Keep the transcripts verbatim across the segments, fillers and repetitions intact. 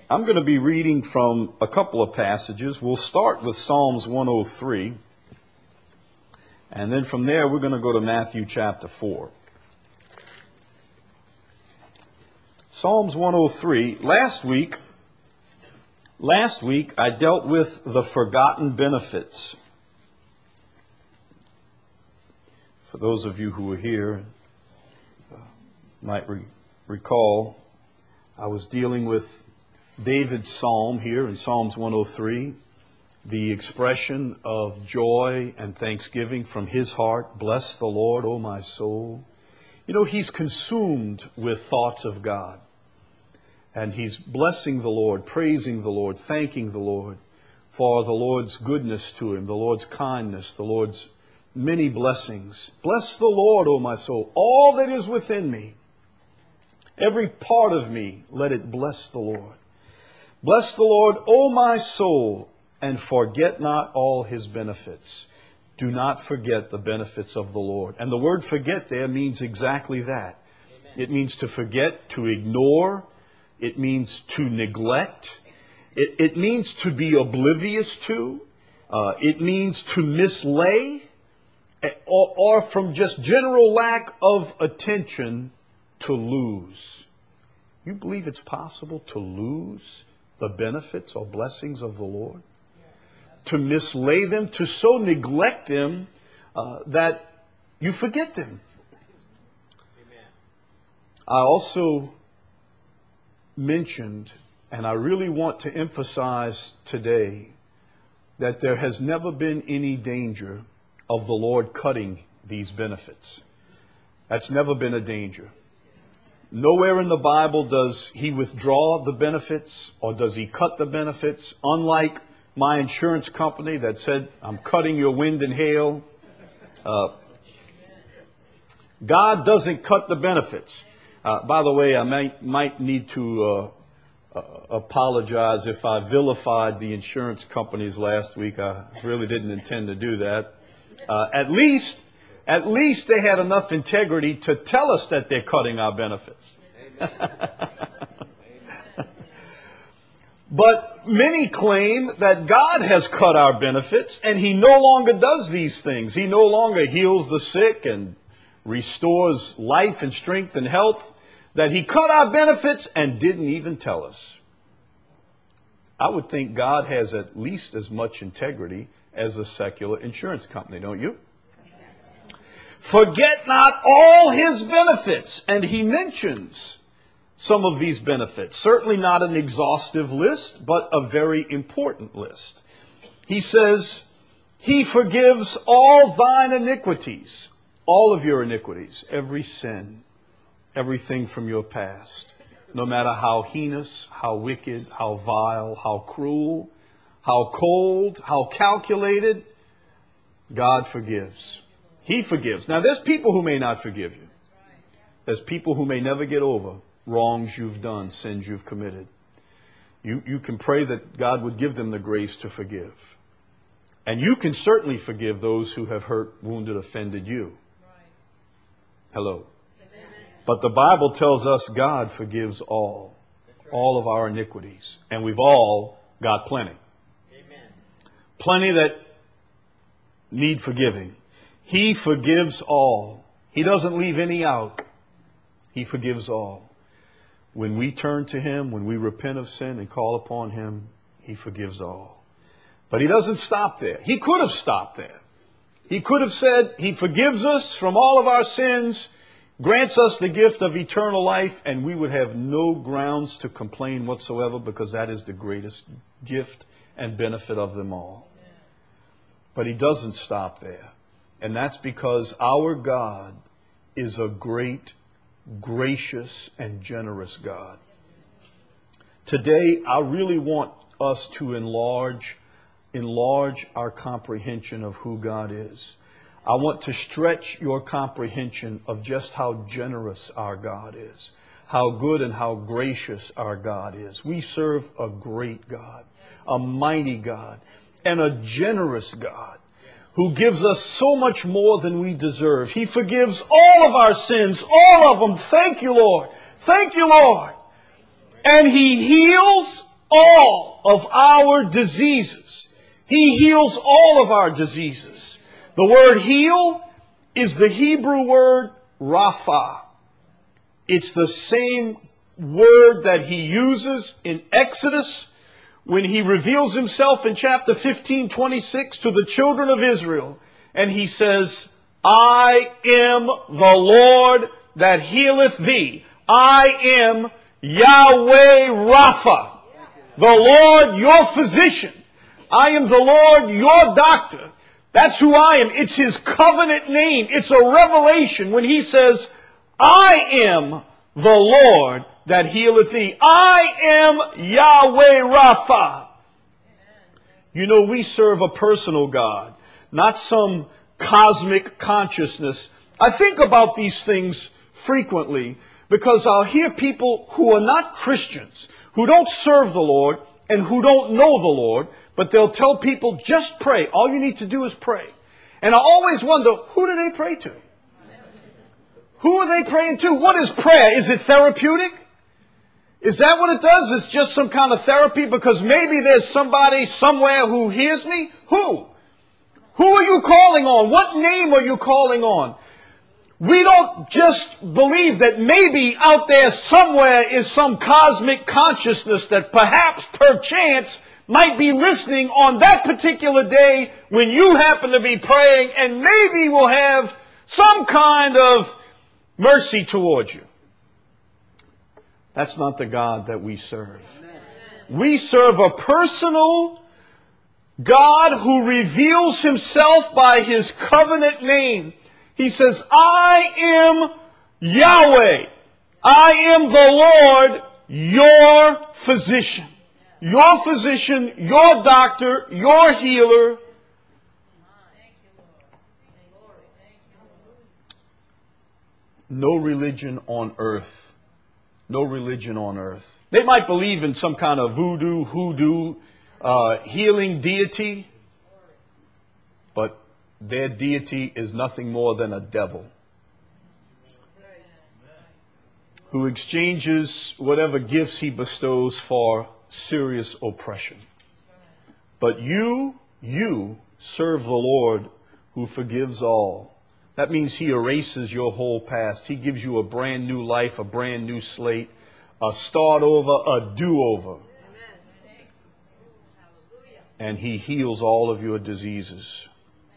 I'm going to be reading from a couple of passages. We'll start with Psalms one oh three. And then from there, we're going to go to Matthew chapter four. Psalms one oh three. Last week, last week I dealt with the forgotten benefits. For those of you who were here, uh, might re- recall, I was dealing with David's psalm here in Psalms one oh three, the expression of joy and thanksgiving from his heart. Bless the Lord, O my soul. You know, he's consumed with thoughts of God. And he's blessing the Lord, praising the Lord, thanking the Lord for the Lord's goodness to him, the Lord's kindness, the Lord's many blessings. Bless the Lord, O my soul, all that is within me. Every part of me, let it bless the Lord. Bless the Lord, O my soul, and forget not all his benefits. Do not forget the benefits of the Lord. And the word forget there means exactly that. Amen. It means to forget, to ignore. It means to neglect. It, it means to be oblivious to. Uh, it means to mislay. Or, or from just general lack of attention, to lose. You believe it's possible to lose the benefits or blessings of the Lord? To mislay them, to so neglect them uh, that you forget them. Amen. I also mentioned, and I really want to emphasize today, that there has never been any danger of the Lord cutting these benefits. That's never been a danger. Nowhere in the Bible does he withdraw the benefits or does he cut the benefits. Unlike my insurance company that said, I'm cutting your wind and hail. Uh, God doesn't cut the benefits. Uh, by the way, I might, might need to uh, uh, apologize if I vilified the insurance companies last week. I really didn't intend to do that. Uh, at least At least they had enough integrity to tell us that they're cutting our benefits. But many claim that God has cut our benefits and he no longer does these things. He no longer heals the sick and restores life and strength and health. That he cut our benefits and didn't even tell us. I would think God has at least as much integrity as a secular insurance company, don't you? Forget not all his benefits. And he mentions some of these benefits. Certainly not an exhaustive list, but a very important list. He says, he forgives all thine iniquities, all of your iniquities, every sin, everything from your past. No matter how heinous, how wicked, how vile, how cruel, how cold, how calculated, God forgives. He forgives. Now, there's people who may not forgive you. There's people who may never get over wrongs you've done, sins you've committed. You, you can pray that God would give them the grace to forgive. And you can certainly forgive those who have hurt, wounded, offended you. Hello. But the Bible tells us God forgives all, all of our iniquities. And we've all got plenty. Plenty that need forgiving. He forgives all. He doesn't leave any out. He forgives all. When we turn to him, when we repent of sin and call upon him, he forgives all. But he doesn't stop there. He could have stopped there. He could have said, he forgives us from all of our sins, grants us the gift of eternal life, and we would have no grounds to complain whatsoever because that is the greatest gift and benefit of them all. But he doesn't stop there. And that's because our God is a great, gracious, and generous God. Today, I really want us to enlarge, enlarge our comprehension of who God is. I want to stretch your comprehension of just how generous our God is, how good and how gracious our God is. We serve a great God, a mighty God, and a generous God, who gives us so much more than we deserve. He forgives all of our sins, all of them. Thank you, Lord. Thank you, Lord. And he heals all of our diseases. He heals all of our diseases. The word heal is the Hebrew word Rapha. It's the same word that he uses in Exodus when he reveals himself in chapter fifteen, twenty-six to the children of Israel. And he says, I am the Lord that healeth thee. I am Yahweh Rapha, the Lord your physician. I am the Lord your doctor. That's who I am. It's his covenant name. It's a revelation when he says, I am the Lord that healeth thee. I am Yahweh Rapha. You know, we serve a personal God, not some cosmic consciousness. I think about these things frequently because I'll hear people who are not Christians, who don't serve the Lord and who don't know the Lord, but they'll tell people, just pray. All you need to do is pray. And I always wonder, who do they pray to? Who are they praying to? What is prayer? Is it therapeutic? Is that what it does? It's just some kind of therapy because maybe there's somebody somewhere who hears me? Who? Who are you calling on? What name are you calling on? We don't just believe that maybe out there somewhere is some cosmic consciousness that perhaps, perchance, might be listening on that particular day when you happen to be praying and maybe will have some kind of mercy towards you. That's not the God that we serve. We serve a personal God who reveals himself by his covenant name. He says, I am Yahweh. I am the Lord, your physician. Your physician, your doctor, your healer. No religion on earth. No religion on earth. They might believe in some kind of voodoo, hoodoo, uh, healing deity, but their deity is nothing more than a devil who exchanges whatever gifts he bestows for serious oppression. But you, you serve the Lord who forgives all. That means he erases your whole past. He gives you a brand new life, a brand new slate, a start over, a do-over. And he heals all of your diseases.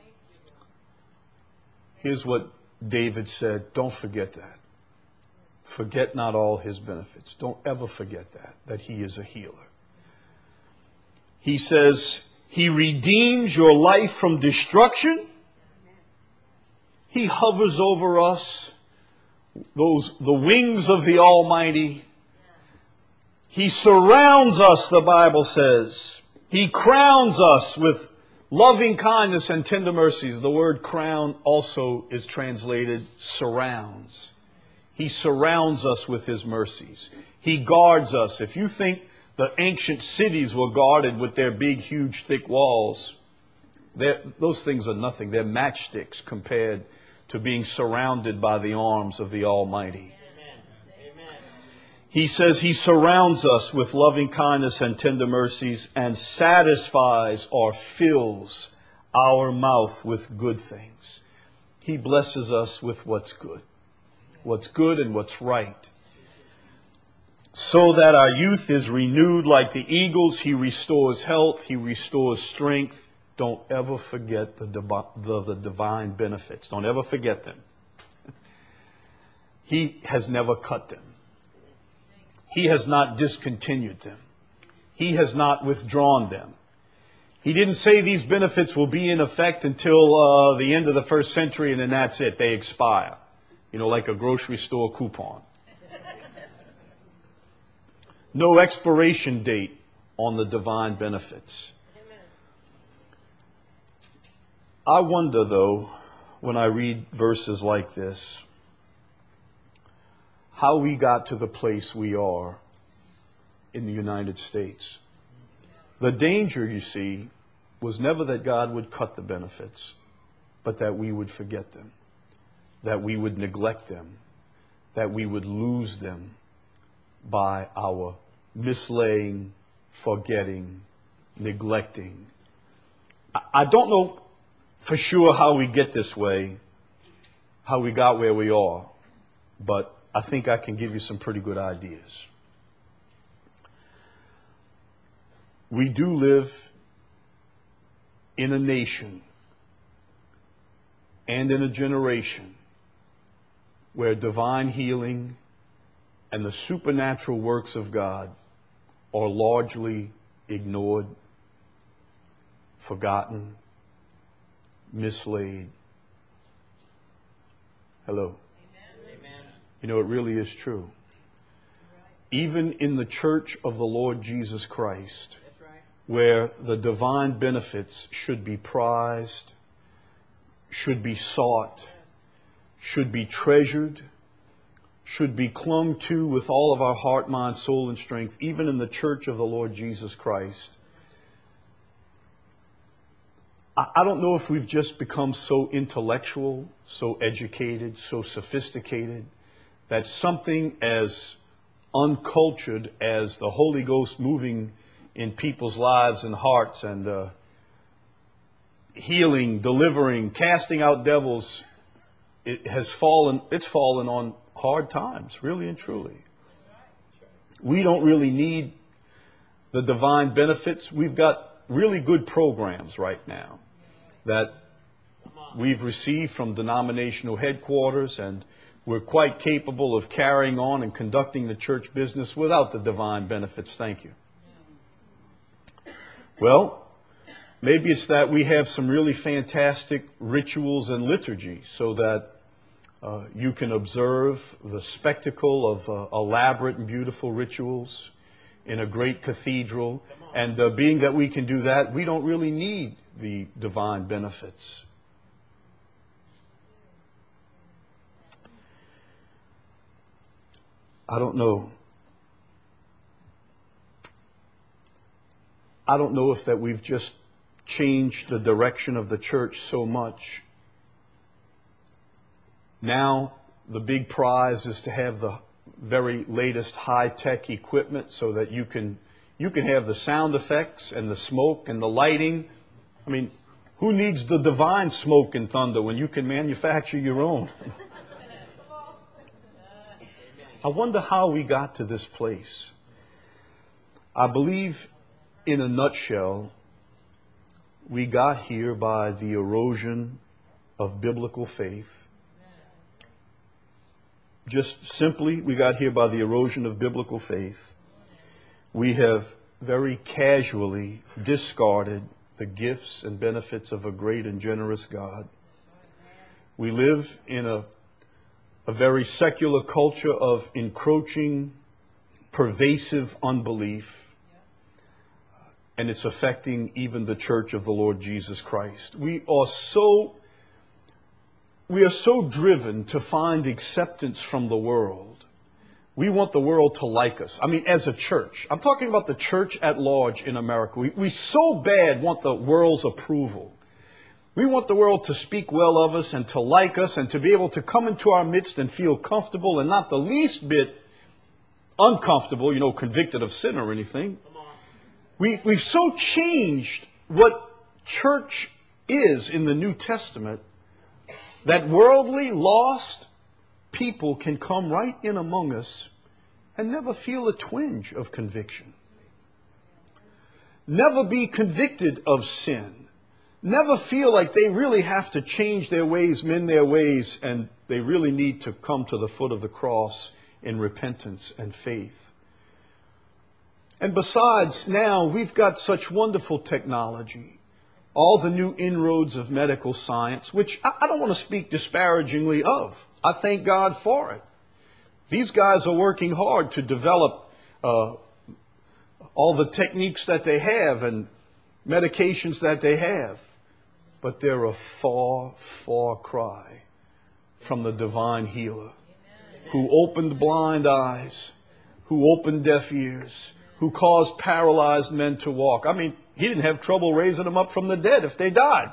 Here's what David said. Don't forget that. Forget not all his benefits. Don't ever forget that, that he is a healer. He says, he redeems your life from destruction. He hovers over us, those the wings of the Almighty. He surrounds us, the Bible says. He crowns us with loving kindness and tender mercies. The word crown also is translated surrounds. He surrounds us with his mercies. He guards us. If you think the ancient cities were guarded with their big, huge, thick walls, those things are nothing. They're matchsticks compared to being surrounded by the arms of the Almighty. He says he surrounds us with loving kindness and tender mercies and satisfies or fills our mouth with good things. He blesses us with what's good. What's good and what's right. So that our youth is renewed like the eagles. He restores health. He restores strength. Don't ever forget the, divi- the, the divine benefits. Don't ever forget them. He has never cut them. He has not discontinued them. He has not withdrawn them. He didn't say these benefits will be in effect until uh, the end of the first century and then that's it. They expire. You know, like a grocery store coupon. No expiration date on the divine benefits. I wonder, though, when I read verses like this, how we got to the place we are in the United States. The danger, you see, was never that God would cut the benefits, but that we would forget them, that we would neglect them, that we would lose them by our mislaying forgetting, neglecting. I, I don't know for sure how we get this way, how we got where we are, but I think I can give you some pretty good ideas. We do live in a nation and in a generation where divine healing and the supernatural works of God are largely ignored, forgotten, mislaid. Hello. Amen. You know, it really is true. Even in the church of the Lord Jesus Christ, where the divine benefits should be prized, should be sought, should be treasured, should be clung to with all of our heart, mind, soul, and strength, even in the church of the Lord Jesus Christ. I don't know if we've just become so intellectual, so educated, so sophisticated, that something as uncultured as the Holy Ghost moving in people's lives and hearts and uh, healing, delivering, casting out devils, it has fallen, it's fallen on hard times, really and truly. We don't really need the divine benefits. We've got really good programs right now that we've received from denominational headquarters, and we're quite capable of carrying on and conducting the church business without the divine benefits. Thank you. Well, maybe it's that we have some really fantastic rituals and liturgy so that uh, you can observe the spectacle of uh, elaborate and beautiful rituals in a great cathedral. And uh, being that we can do that, we don't really need the divine benefits. I don't know. I don't know if that we've just changed the direction of the church so much. Now, the big prize is to have the very latest high-tech equipment so that you can you can have the sound effects and the smoke and the lighting. I mean, who needs the divine smoke and thunder when you can manufacture your own? I wonder how we got to this place. I believe, in a nutshell, we got here by the erosion of biblical faith. Just simply, we got here by the erosion of biblical faith. We have very casually discarded the gifts and benefits of a great and generous God. We live in a, a very secular culture of encroaching, pervasive unbelief, and it's affecting even the church of the Lord Jesus Christ. We are so, we are so driven to find acceptance from the world. We want the world to like us. I mean, as a church. I'm talking about the church at large in America. We, we so bad want the world's approval. We want the world to speak well of us and to like us and to be able to come into our midst and feel comfortable and not the least bit uncomfortable, you know, convicted of sin or anything. We, we've so changed what church is in the New Testament that worldly, lost people can come right in among us and never feel a twinge of conviction. Never be convicted of sin. Never feel like they really have to change their ways, mend their ways, and they really need to come to the foot of the cross in repentance and faith. And besides, now we've got such wonderful technology. All the new inroads of medical science, which I don't want to speak disparagingly of. I thank God for it. These guys are working hard to develop uh, all the techniques that they have and medications that they have. But they're a far, far cry from the divine healer who opened blind eyes, who opened deaf ears, who caused paralyzed men to walk. I mean, he didn't have trouble raising them up from the dead if they died.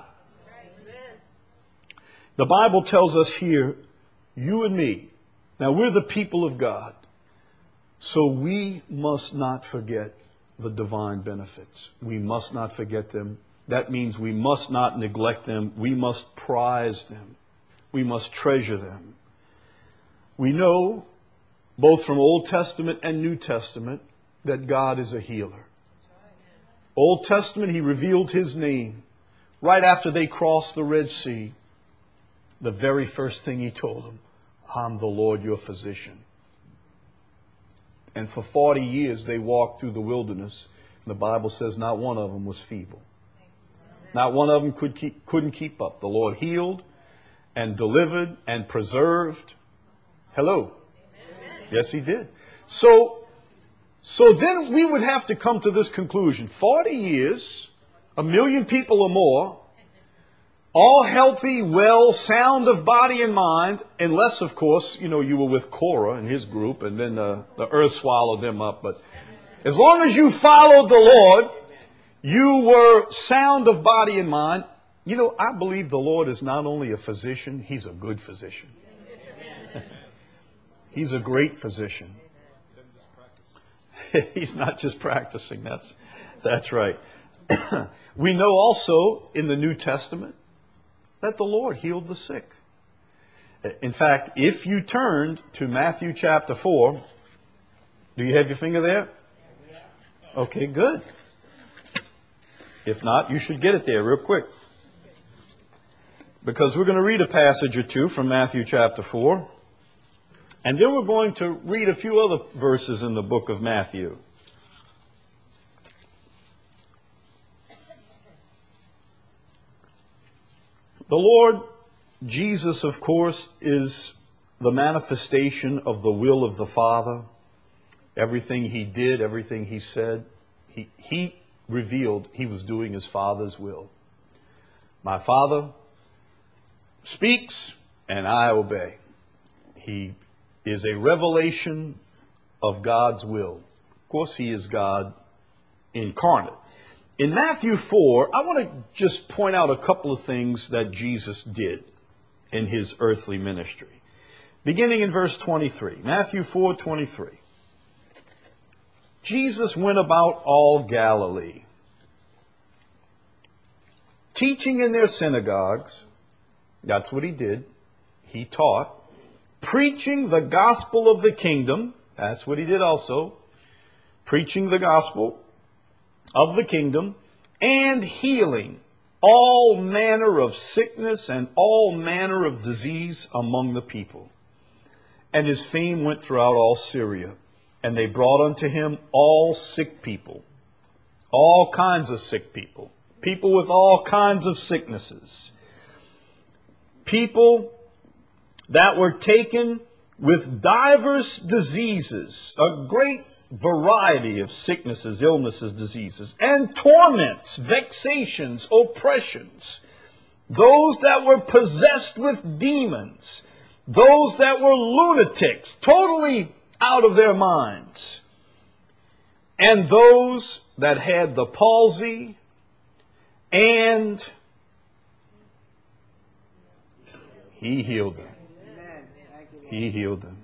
The Bible tells us here, you and me, now we're the people of God, so we must not forget the divine benefits. We must not forget them. That means we must not neglect them. We must prize them. We must treasure them. We know, both from Old Testament and New Testament, that God is a healer. Old Testament, He revealed His name. Right after they crossed the Red Sea, the very first thing He told them, I'm the Lord your physician. And for forty years they walked through the wilderness. The Bible says not one of them was feeble. Not one of them could keep, couldn't keep up. The Lord healed and delivered and preserved. Hello. Yes, He did. So, so then we would have to come to this conclusion. forty years, a million people or more, all healthy, well, sound of body and mind, unless, of course, you know, you were with Korah and his group, and then uh, the earth swallowed them up. But as long as you followed the Lord, you were sound of body and mind. You know, I believe the Lord is not only a physician, He's a good physician. He's a great physician. He's not just practicing. That's, that's right. We know also in the New Testament that the Lord healed the sick. In fact, if you turned to Matthew chapter four, do you have your finger there? Okay, good. If not, you should get it there real quick. Because we're going to read a passage or two from Matthew chapter four. And then we're going to read a few other verses in the book of Matthew. The Lord Jesus, of course, is the manifestation of the will of the Father. Everything He did, everything He said, He, he revealed He was doing His Father's will. My Father speaks and I obey. He is a revelation of God's will. Of course, He is God incarnate. In Matthew four, I want to just point out a couple of things that Jesus did in His earthly ministry. Beginning in verse twenty-three, Matthew four twenty-three. Jesus went about all Galilee, teaching in their synagogues. That's what He did. He taught. Preaching the gospel of the kingdom. That's what He did also. Preaching the gospel of the kingdom, and healing all manner of sickness and all manner of disease among the people. And His fame went throughout all Syria, and they brought unto Him all sick people, all kinds of sick people, people with all kinds of sicknesses, people that were taken with divers diseases, a great variety of sicknesses, illnesses, diseases, and torments, vexations, oppressions. Those that were possessed with demons, those that were lunatics, totally out of their minds, and those that had the palsy, and He healed them. He healed them.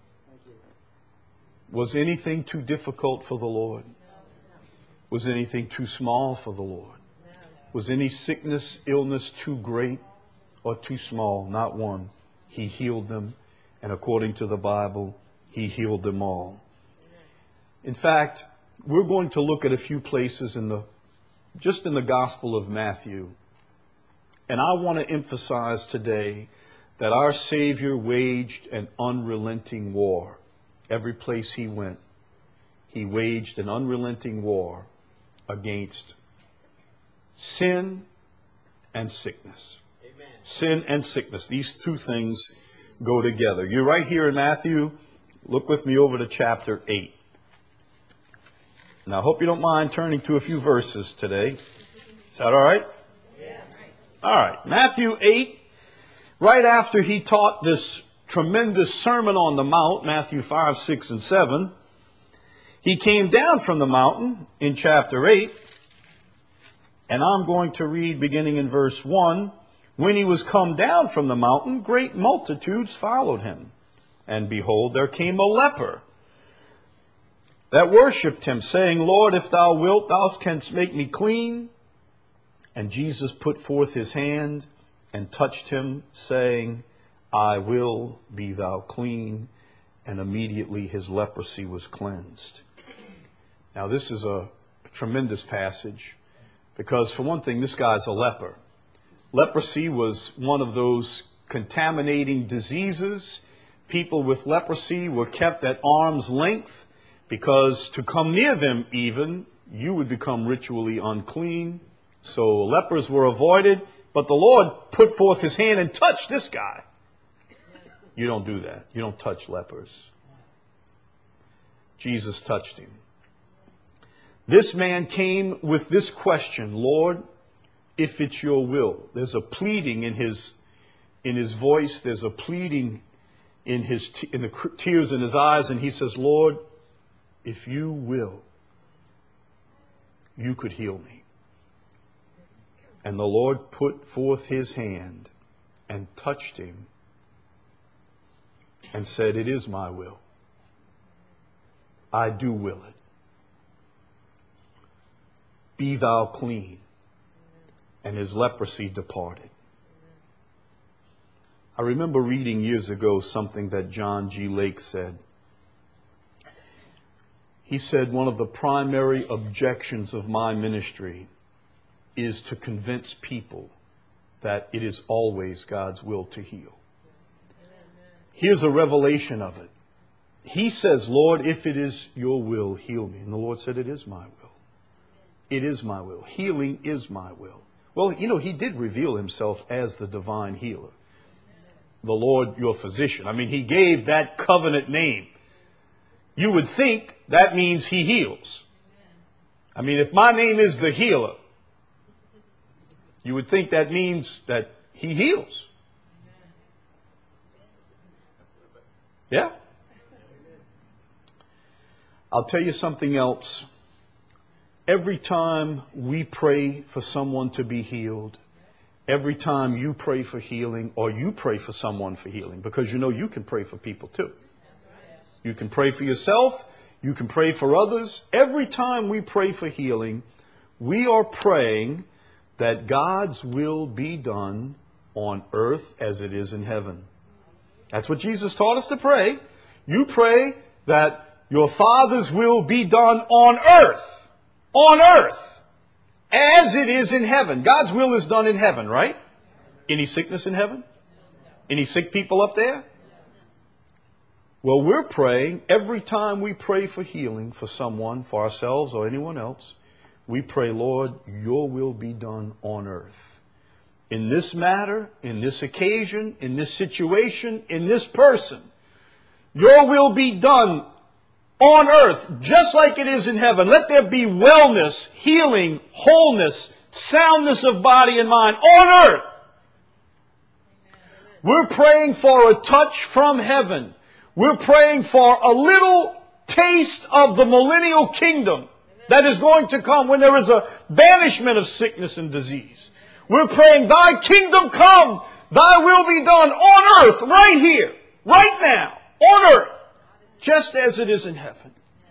Was anything too difficult for the Lord? Was anything too small for the Lord? Was any sickness, illness too great or too small? Not one. He healed them. And according to the Bible, He healed them all. In fact, we're going to look at a few places in the, just in the Gospel of Matthew. And I want to emphasize today that our Savior waged an unrelenting war. Every place He went, He waged an unrelenting war against sin and sickness. Amen. Sin and sickness. These two things go together. You're right here in Matthew. Look with me over to chapter eight. Now, I hope you don't mind turning to a few verses today. Is that all right? Yeah. All right. Matthew eight. Right after He taught this tremendous Sermon on the Mount, Matthew five, six, and seven, He came down from the mountain in chapter eight, and I'm going to read beginning in verse one. When He was come down from the mountain, great multitudes followed Him. And behold, there came a leper, that worshipped him, saying, Lord, if thou wilt, thou canst make me clean. And Jesus put forth his hand and touched him, saying, I will, be thou clean. And immediately his leprosy was cleansed. Now this is a tremendous passage because, for one thing, this guy's a leper. Leprosy was one of those contaminating diseases. People with leprosy were kept at arm's length because to come near them even, you would become ritually unclean. So lepers were avoided, but the Lord put forth his hand and touched this guy. You don't do that. You don't touch lepers. Jesus touched him. This man came with this question, Lord, if it's your will. There's a pleading in his in his voice. There's a pleading in his t- in the tears in his eyes, and he says, Lord, if you will, you could heal me. And the Lord put forth his hand and touched him and said, it is my will. I do will it. Be thou clean. And his leprosy departed. I remember reading years ago something that John G. Lake said. He said, one of the primary objections of my ministry is to convince people that it is always God's will to heal. Here's a revelation of it. He says, Lord, if it is your will, heal me. And the Lord said, it is my will. It is my will. Healing is my will. Well, you know, he did reveal himself as the divine healer. The Lord, your physician. I mean, he gave that covenant name. You would think that means he heals. I mean, if my name is the healer, you would think that means that he heals. Yeah. I'll tell you something else. Every time we pray for someone to be healed, every time you pray for healing, or you pray for someone for healing, because you know you can pray for people too. You can pray for yourself. You can pray for others. Every time we pray for healing, we are praying that God's will be done on earth as it is in heaven. That's what Jesus taught us to pray. You pray that your Father's will be done on earth. On earth, as it is in heaven. God's will is done in heaven, right? Any sickness in heaven? Any sick people up there? Well, we're praying, every time we pray for healing for someone, for ourselves or anyone else, we pray, Lord, your will be done on earth. In this matter, in this occasion, in this situation, in this person, your will be done on earth, just like it is in heaven. Let there be wellness, healing, wholeness, soundness of body and mind on earth. We're praying for a touch from heaven. We're praying for a little taste of the millennial kingdom that is going to come when there is a banishment of sickness and disease. We're praying, thy kingdom come, thy will be done on earth, right here, right now, on earth. Just as it is in heaven.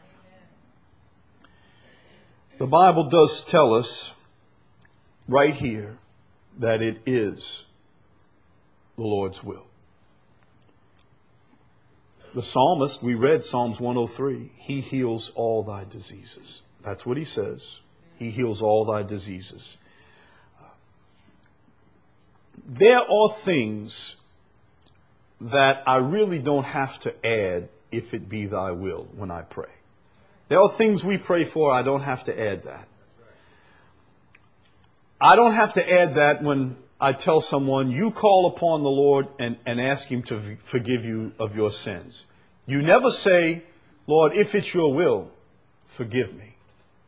The Bible does tell us right here that it is the Lord's will. The psalmist, we read Psalms one oh three. He heals all thy diseases. That's what he says. He heals all thy diseases. There are things that I really don't have to add, if it be thy will, when I pray. There are things we pray for, I don't have to add that. I don't have to add that when I tell someone, you call upon the Lord and, and ask him to forgive you of your sins. You never say, Lord, if it's your will, forgive me.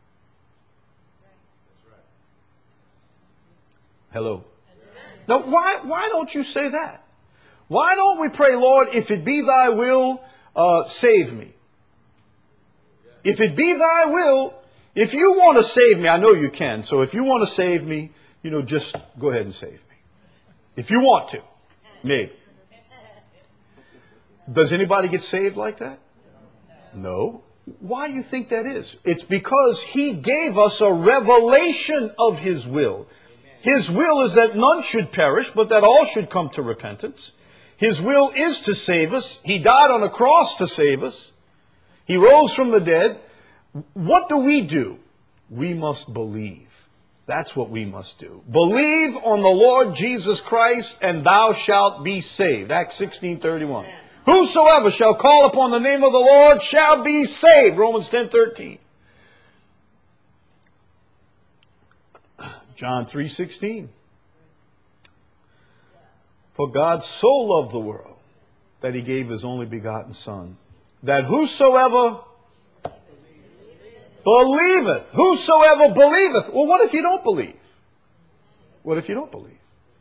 Hello. Now, why, why don't you say that? Why don't we pray, Lord, if it be thy will, Uh, save me. If it be thy will, if you want to save me, I know you can. So if you want to save me, you know, just go ahead and save me. If you want to, maybe. Does anybody get saved like that? No. Why do you think that is? It's because he gave us a revelation of his will. His will is that none should perish, but that all should come to repentance. His will is to save us. He died on a cross to save us. He rose from the dead. What do we do? We must believe. That's what we must do. Believe on the Lord Jesus Christ, and thou shalt be saved. Acts sixteen thirty-one. Whosoever shall call upon the name of the Lord shall be saved. Romans ten thirteen. John three sixteen. For God so loved the world that he gave his only begotten Son, that whosoever believeth, whosoever believeth. Well, what if you don't believe? What if you don't believe?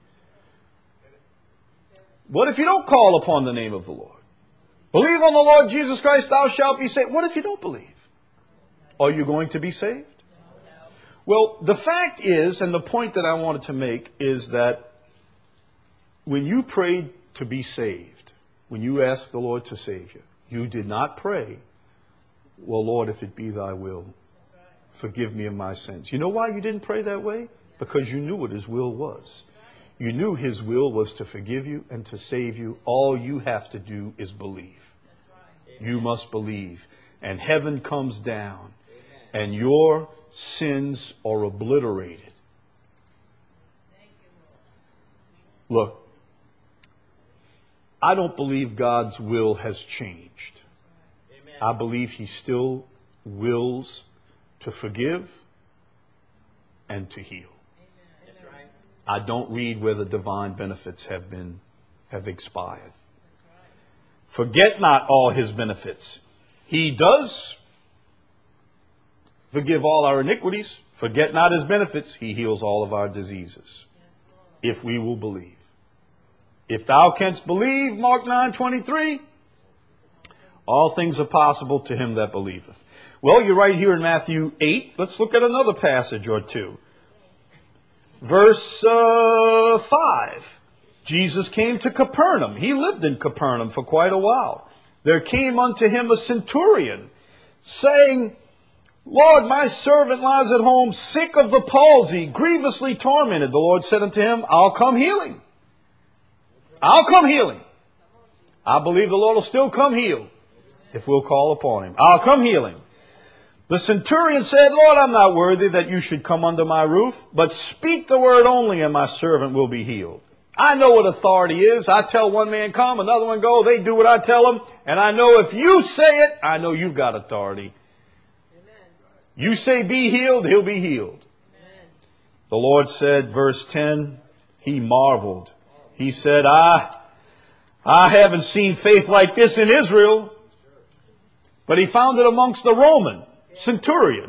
What if you don't call upon the name of the Lord? Believe on the Lord Jesus Christ, thou shalt be saved. What if you don't believe? Are you going to be saved? Well, the fact is, and the point that I wanted to make is that when you prayed to be saved, when you asked the Lord to save you, you did not pray, well, Lord, if it be thy will, forgive me of my sins. You know why you didn't pray that way? Because you knew what his will was. You knew his will was to forgive you and to save you. All you have to do is believe. You must believe. And heaven comes down and your sins are obliterated. Look, I don't believe God's will has changed. I believe he still wills to forgive and to heal. I don't read where the divine benefits have been, have expired. Forget not all his benefits. He does forgive all our iniquities. Forget not his benefits. He heals all of our diseases. If we will believe. If thou canst believe, Mark nine twenty-three, all things are possible to him that believeth. Well, you're right here in Matthew eight. Let's look at another passage or two. Verse uh, five. Jesus came to Capernaum. He lived in Capernaum for quite a while. There came unto him a centurion, saying, Lord, my servant lies at home, sick of the palsy, grievously tormented. The Lord said unto him, I'll come healing. I'll come healing. I believe the Lord will still come heal if we'll call upon him. I'll come healing. The centurion said, Lord, I'm not worthy that you should come under my roof, but speak the word only and my servant will be healed. I know what authority is. I tell one man come, another one go. They do what I tell them. And I know if you say it, I know you've got authority. Amen. You say be healed, he'll be healed. Amen. The Lord said, verse ten, he marveled. He said, I, I haven't seen faith like this in Israel. But he found it amongst the Roman centurion.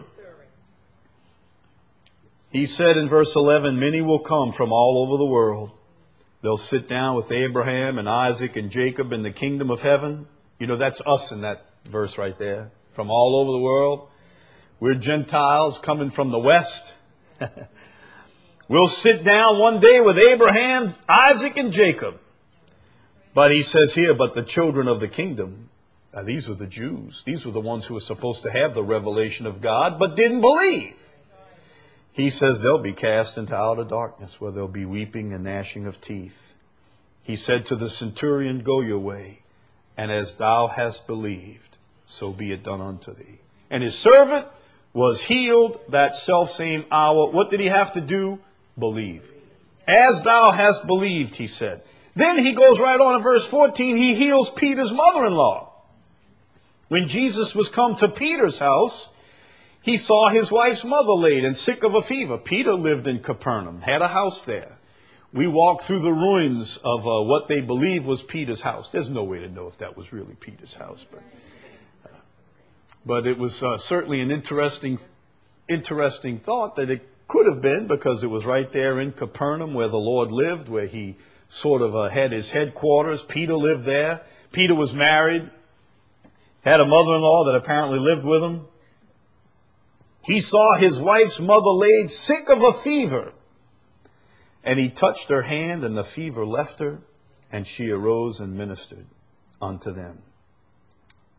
He said in verse eleven, many will come from all over the world. They'll sit down with Abraham and Isaac and Jacob in the kingdom of heaven. You know, that's us in that verse right there. From all over the world. We're Gentiles coming from the west. We'll sit down one day with Abraham, Isaac, and Jacob. But he says here, but the children of the kingdom, now these were the Jews. These were the ones who were supposed to have the revelation of God, but didn't believe. He says they'll be cast into outer darkness where there'll be weeping and gnashing of teeth. He said to the centurion, go your way, and as thou hast believed, so be it done unto thee. And his servant was healed that selfsame hour. What did he have to do? Believe. As thou hast believed, he said. Then he goes right on in verse fourteen. He heals Peter's mother-in-law. When Jesus was come to Peter's house, he saw his wife's mother laid and sick of a fever. Peter lived in Capernaum, had a house there. We walked through the ruins of uh, what they believe was Peter's house. There's no way to know if that was really Peter's house, but uh, but it was uh, certainly an interesting, interesting thought that it could have been, because it was right there in Capernaum where the Lord lived, where he sort of uh, had his headquarters. Peter lived there. Peter was married, had a mother-in-law that apparently lived with him. He saw his wife's mother laid sick of a fever. And he touched her hand, and the fever left her, and she arose and ministered unto them.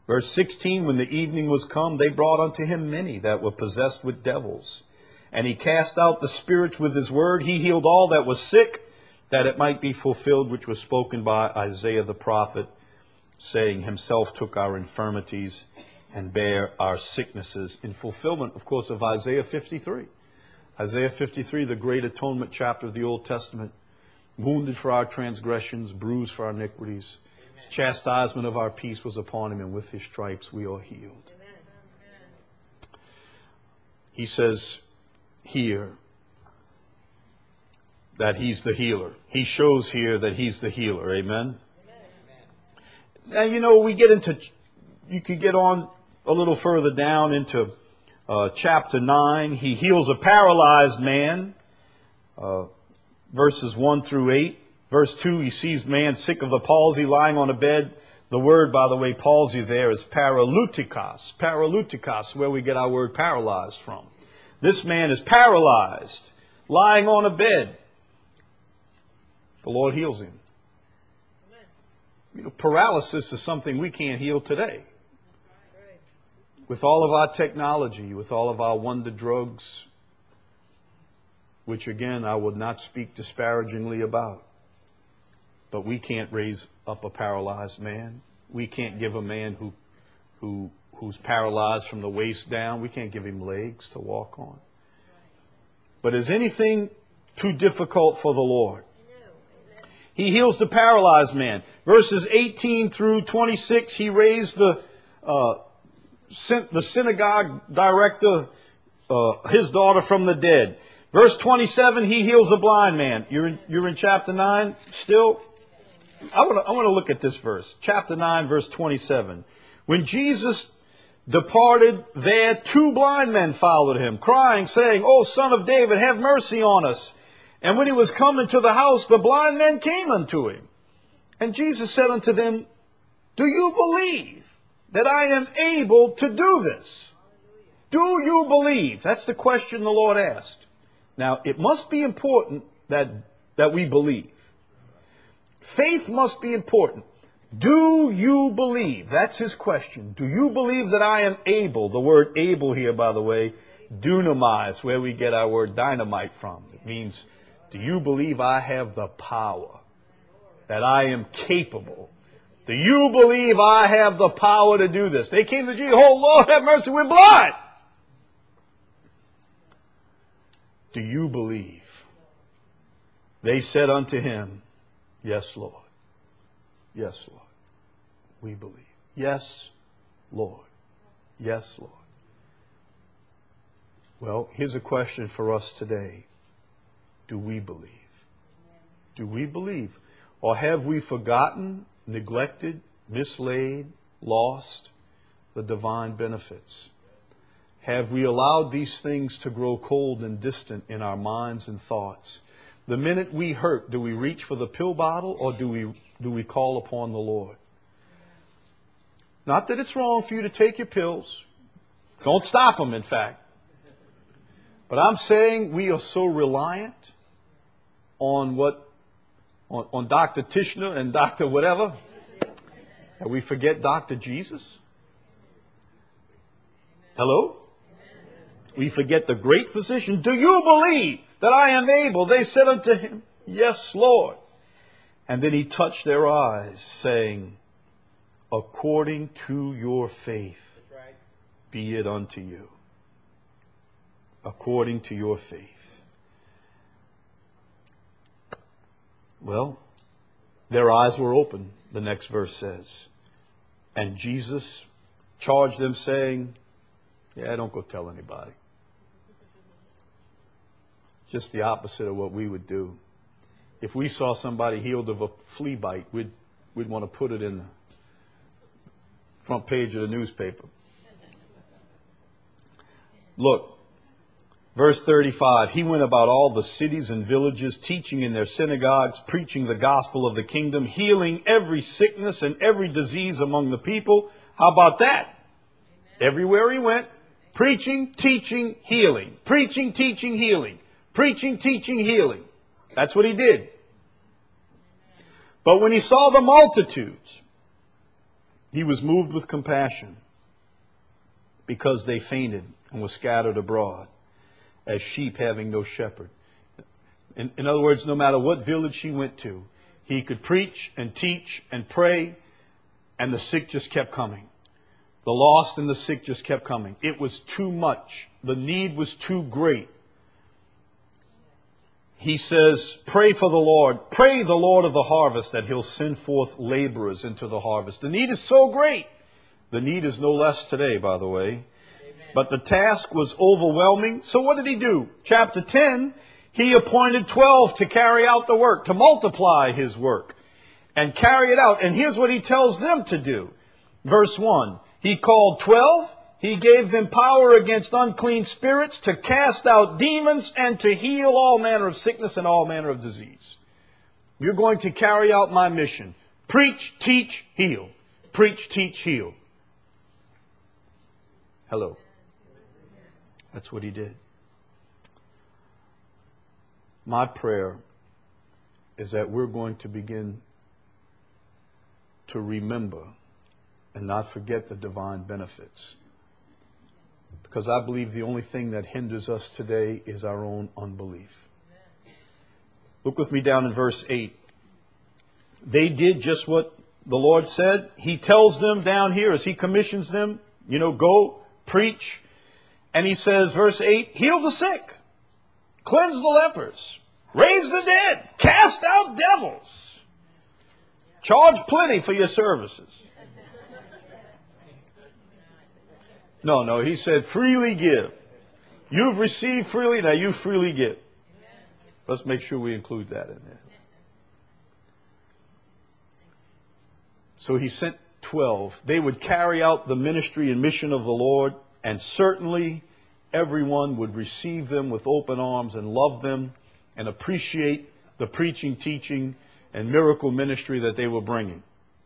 Verse sixteen, when the evening was come, they brought unto him many that were possessed with devils. And he cast out the spirits with his word. He healed all that was sick, that it might be fulfilled, which was spoken by Isaiah the prophet, saying, himself took our infirmities and bare our sicknesses. In fulfillment, of course, of Isaiah fifty-three. Isaiah fifty-three, the great atonement chapter of the Old Testament. Wounded for our transgressions, bruised for our iniquities. The chastisement of our peace was upon him, and with his stripes we are healed. He says here that he's the healer. He shows here that he's the healer. Amen? Now, you know, we get into, you could get on a little further down into uh, chapter nine. He heals a paralyzed man, uh, verses one through eight. Verse two, he sees man sick of the palsy lying on a bed. The word, by the way, palsy there is paralutikos. Paralutikos, where we get our word paralyzed from. This man is paralyzed, lying on a bed. The Lord heals him. You know, paralysis is something we can't heal today. With all of our technology, with all of our wonder drugs, which again I would not speak disparagingly about. But we can't raise up a paralyzed man. We can't give a man who, who, who's paralyzed from the waist down, we can't give him legs to walk on. But is anything too difficult for the Lord? He heals the paralyzed man. Verses eighteen through twenty-six, he raised the, uh, the synagogue director, uh, his daughter from the dead. Verse twenty-seven, he heals the blind man. You're in, you're in chapter nine still? I want to I want to look at this verse. Chapter nine, verse twenty-seven. When Jesus departed there, two blind men followed him, crying, saying, O Son of David, have mercy on us. And when he was come into the house, the blind men came unto him. And Jesus said unto them, do you believe that I am able to do this? Do you believe? That's the question the Lord asked. Now, it must be important that, that we believe. Faith must be important. Do you believe? That's his question. Do you believe that I am able? The word able here, by the way, dunamai, where we get our word dynamite from. It means, do you believe I have the power? That I am capable? Do you believe I have the power to do this? They came to Jesus, oh Lord, have mercy, we're blind. Do you believe? They said unto him, yes, Lord. Yes, Lord. We believe. Yes, Lord. Yes, Lord. Well, here's a question for us today. Do we believe? Do we believe? Or have we forgotten, neglected, mislaid, lost the divine benefits? Have we allowed these things to grow cold and distant in our minds and thoughts? The minute we hurt, do we reach for the pill bottle or do we, do we call upon the Lord? Not that it's wrong for you to take your pills. Don't stop them, in fact. But I'm saying we are so reliant on what, on, on Doctor Tishner and Doctor whatever, that we forget Doctor Jesus. Hello? We forget the great physician. Do you believe that I am able? They said unto him, yes, Lord. And then he touched their eyes, saying, according to your faith, be it unto you. According to your faith. Well, their eyes were open, the next verse says. And Jesus charged them, saying, yeah, don't go tell anybody. Just the opposite of what we would do. If we saw somebody healed of a flea bite, we'd, we'd want to put it in the front page of the newspaper. Look, verse thirty-five, he went about all the cities and villages, teaching in their synagogues, preaching the gospel of the kingdom, healing every sickness and every disease among the people. How about that? Everywhere he went, preaching, teaching, healing. Preaching, teaching, healing. Preaching, teaching, healing. That's what he did. But when he saw the multitudes, He was moved with compassion because they fainted and were scattered abroad as sheep having no shepherd. In, in other words, no matter what village he went to, he could preach and teach and pray, and the sick just kept coming. The lost and the sick just kept coming. It was too much. The need was too great. He says, pray for the Lord. Pray the Lord of the harvest that he'll send forth laborers into the harvest. The need is so great. The need is no less today, by the way. Amen. But the task was overwhelming. So what did he do? Chapter ten, he appointed twelve to carry out the work, to multiply his work and carry it out. And here's what he tells them to do. Verse one, he called twelve. He gave them power against unclean spirits to cast out demons and to heal all manner of sickness and all manner of disease. You're going to carry out my mission. Preach, teach, heal. Preach, teach, heal. Hello. That's what he did. My prayer is that we're going to begin to remember and not forget the divine benefits. Because I believe the only thing that hinders us today is our own unbelief. Look with me down in verse eight. They did just what the Lord said. He tells them down here as he commissions them, you know, go, preach. And he says, verse eight, heal the sick, cleanse the lepers, raise the dead, cast out devils, charge plenty for your services. No, no, he said freely give. You've received freely, now you freely give. Let's make sure we include that in there. So he sent twelve. They would carry out the ministry and mission of the Lord, and certainly everyone would receive them with open arms and love them and appreciate the preaching, teaching, and miracle ministry that they were bringing.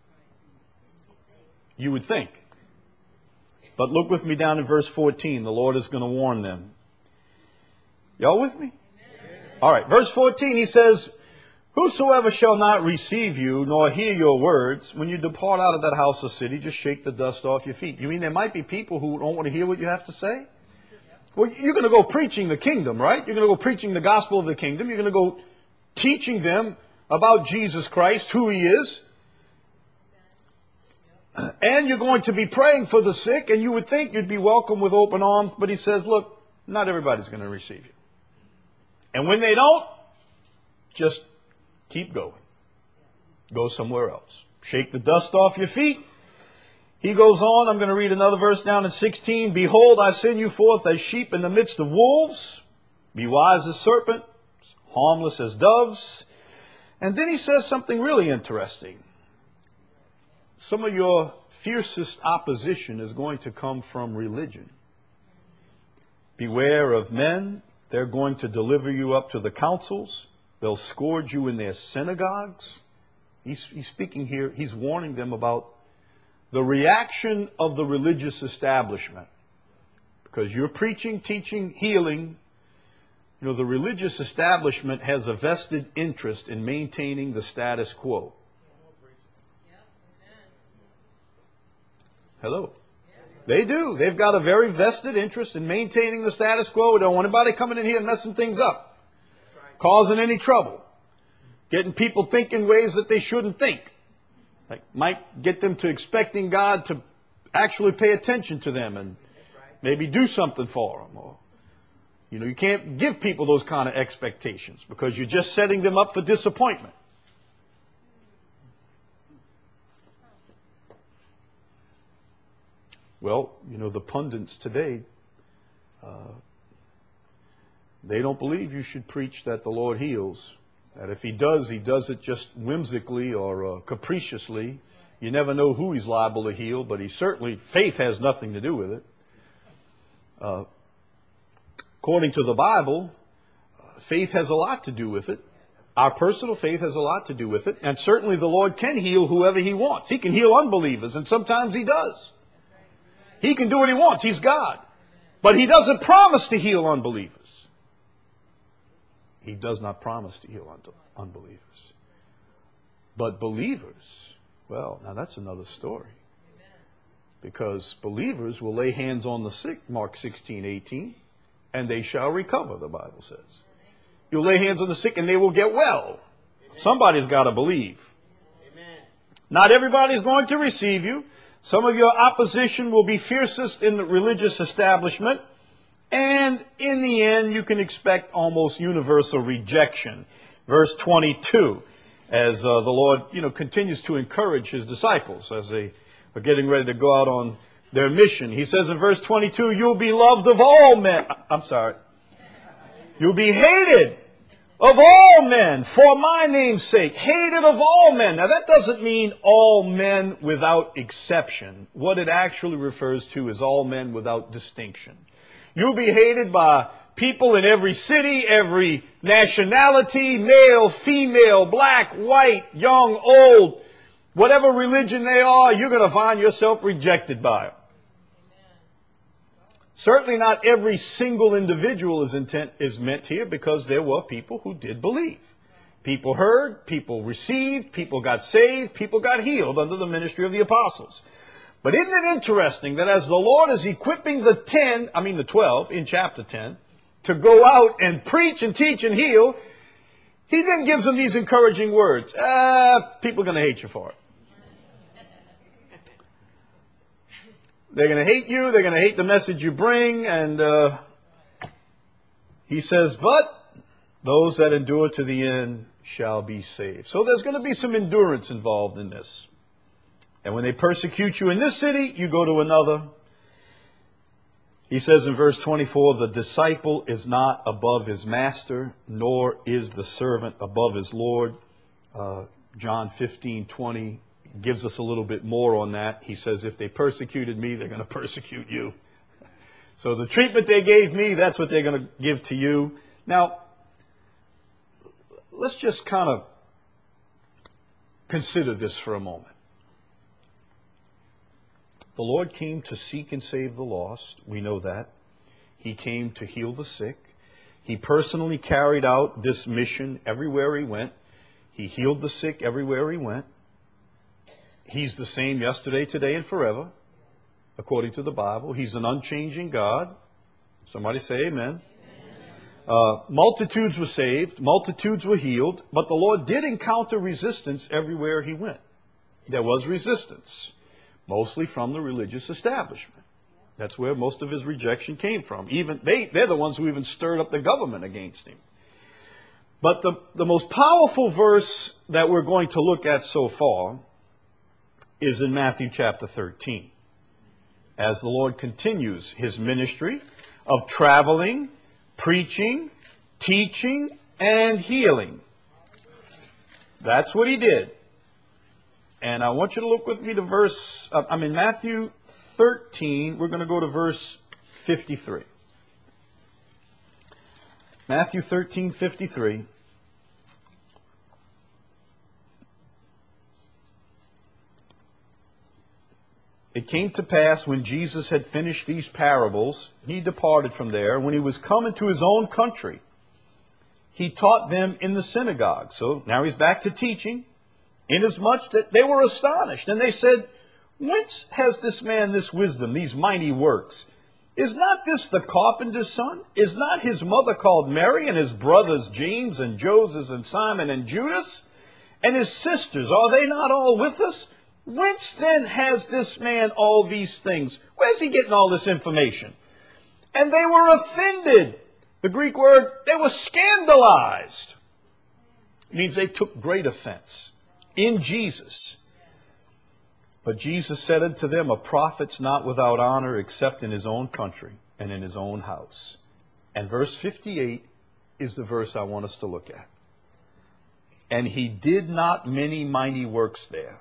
You would think. But look with me down in verse fourteen. The Lord is going to warn them. Y'all with me? Amen. All right. Verse fourteen, he says, whosoever shall not receive you nor hear your words, when you depart out of that house or city, just shake the dust off your feet. You mean there might be people who don't want to hear what you have to say? Well, you're going to go preaching the kingdom, right? You're going to go preaching the gospel of the kingdom. You're going to go teaching them about Jesus Christ, who he is. And you're going to be praying for the sick, and you would think you'd be welcome with open arms, but he says, look, not everybody's going to receive you. And when they don't, just keep going. Go somewhere else. Shake the dust off your feet. He goes on, I'm going to read another verse down in sixteen. Behold, I send you forth as sheep in the midst of wolves. Be wise as serpents, harmless as doves. And then he says something really interesting. Some of your fiercest opposition is going to come from religion. Beware of men. They're going to deliver you up to the councils. They'll scourge you in their synagogues. He's, he's speaking here. He's warning them about the reaction of the religious establishment. Because you're preaching, teaching, healing. You know, the religious establishment has a vested interest in maintaining the status quo. Hello. They do. They've got a very vested interest in maintaining the status quo. We don't want anybody coming in here and messing things up, causing any trouble, getting people thinking ways that they shouldn't think. Like might get them to expecting God to actually pay attention to them and maybe do something for them. Or, you know, you can't give people those kind of expectations because you're just setting them up for disappointment. Well, you know, the pundits today, uh, they don't believe you should preach that the Lord heals. That if he does, he does it just whimsically or uh, capriciously. You never know who he's liable to heal, but he certainly, faith has nothing to do with it. Uh, according to the Bible, uh, faith has a lot to do with it. Our personal faith has a lot to do with it. And certainly the Lord can heal whoever he wants. He can heal unbelievers, and sometimes he does. He can do what he wants. He's God. But he doesn't promise to heal unbelievers. He does not promise to heal unbelievers. But believers, well, now that's another story. because believers will lay hands on the sick, Mark sixteen eighteen, and they shall recover, the Bible says. You'll lay hands on the sick and they will get well. Somebody's got to believe. Not everybody's going to receive you. Some of your opposition will be fiercest in the religious establishment. And in the end, you can expect almost universal rejection. Verse twenty-two, as uh, the Lord, you know, continues to encourage his disciples as they are getting ready to go out on their mission. He says in verse twenty-two, you'll be loved of all men. I'm sorry. You'll be hated of all men for my name's sake. Hated of all men. Now that doesn't mean all men without exception. What it actually refers to is all men without distinction. You'll be hated by people in every city, every nationality, male, female, black, white, young, old, whatever religion they are, you're going to find yourself rejected by them. Certainly not every single individual is intent is meant here, because there were people who did believe. People heard, people received, people got saved, people got healed under the ministry of the apostles. But isn't it interesting that as the Lord is equipping the ten, I mean the twelve in chapter ten, to go out and preach and teach and heal, he then gives them these encouraging words. Uh, people are going to hate you for it. They're going to hate you. They're going to hate the message you bring. And uh, he says, but those that endure to the end shall be saved. So there's going to be some endurance involved in this. And when they persecute you in this city, you go to another. He says in verse twenty-four, the disciple is not above his master, nor is the servant above his Lord. Uh, John fifteen twenty gives us a little bit more on that. He says, if they persecuted me, they're going to persecute you. So the treatment they gave me, that's what they're going to give to you. Now, let's just kind of consider this for a moment. The Lord came to seek and save the lost. We know that. He came to heal the sick. He personally carried out this mission everywhere he went. He healed the sick everywhere he went. He's the same yesterday, today, and forever, according to the Bible. He's an unchanging God. Somebody say amen. Uh, multitudes were saved. Multitudes were healed. But the Lord did encounter resistance everywhere he went. There was resistance, mostly from the religious establishment. That's where most of his rejection came from. Even they, they're the ones who even stirred up the government against him. But the, the most powerful verse that we're going to look at so far is in Matthew chapter thirteen. As the Lord continues his ministry of traveling, preaching, teaching, and healing. That's what he did. And I want you to look with me to verse, uh, I'm in Matthew thirteen. We're going to go to verse fifty-three. Matthew thirteen, fifty-three. It came to pass when Jesus had finished these parables, he departed from there. When he was come into his own country, he taught them in the synagogue. So now he's back to teaching, inasmuch that they were astonished. And they said, whence has this man this wisdom, these mighty works? Is not this the carpenter's son? Is not his mother called Mary, and his brothers James and Joseph and Simon and Judas? And his sisters, are they not all with us? Whence then has this man all these things? Where's he getting all this information? And they were offended. The Greek word, they were scandalized. It means they took great offense in Jesus. But Jesus said unto them, a prophet's not without honor except in his own country and in his own house. And verse fifty-eight is the verse I want us to look at. And he did not many mighty works there,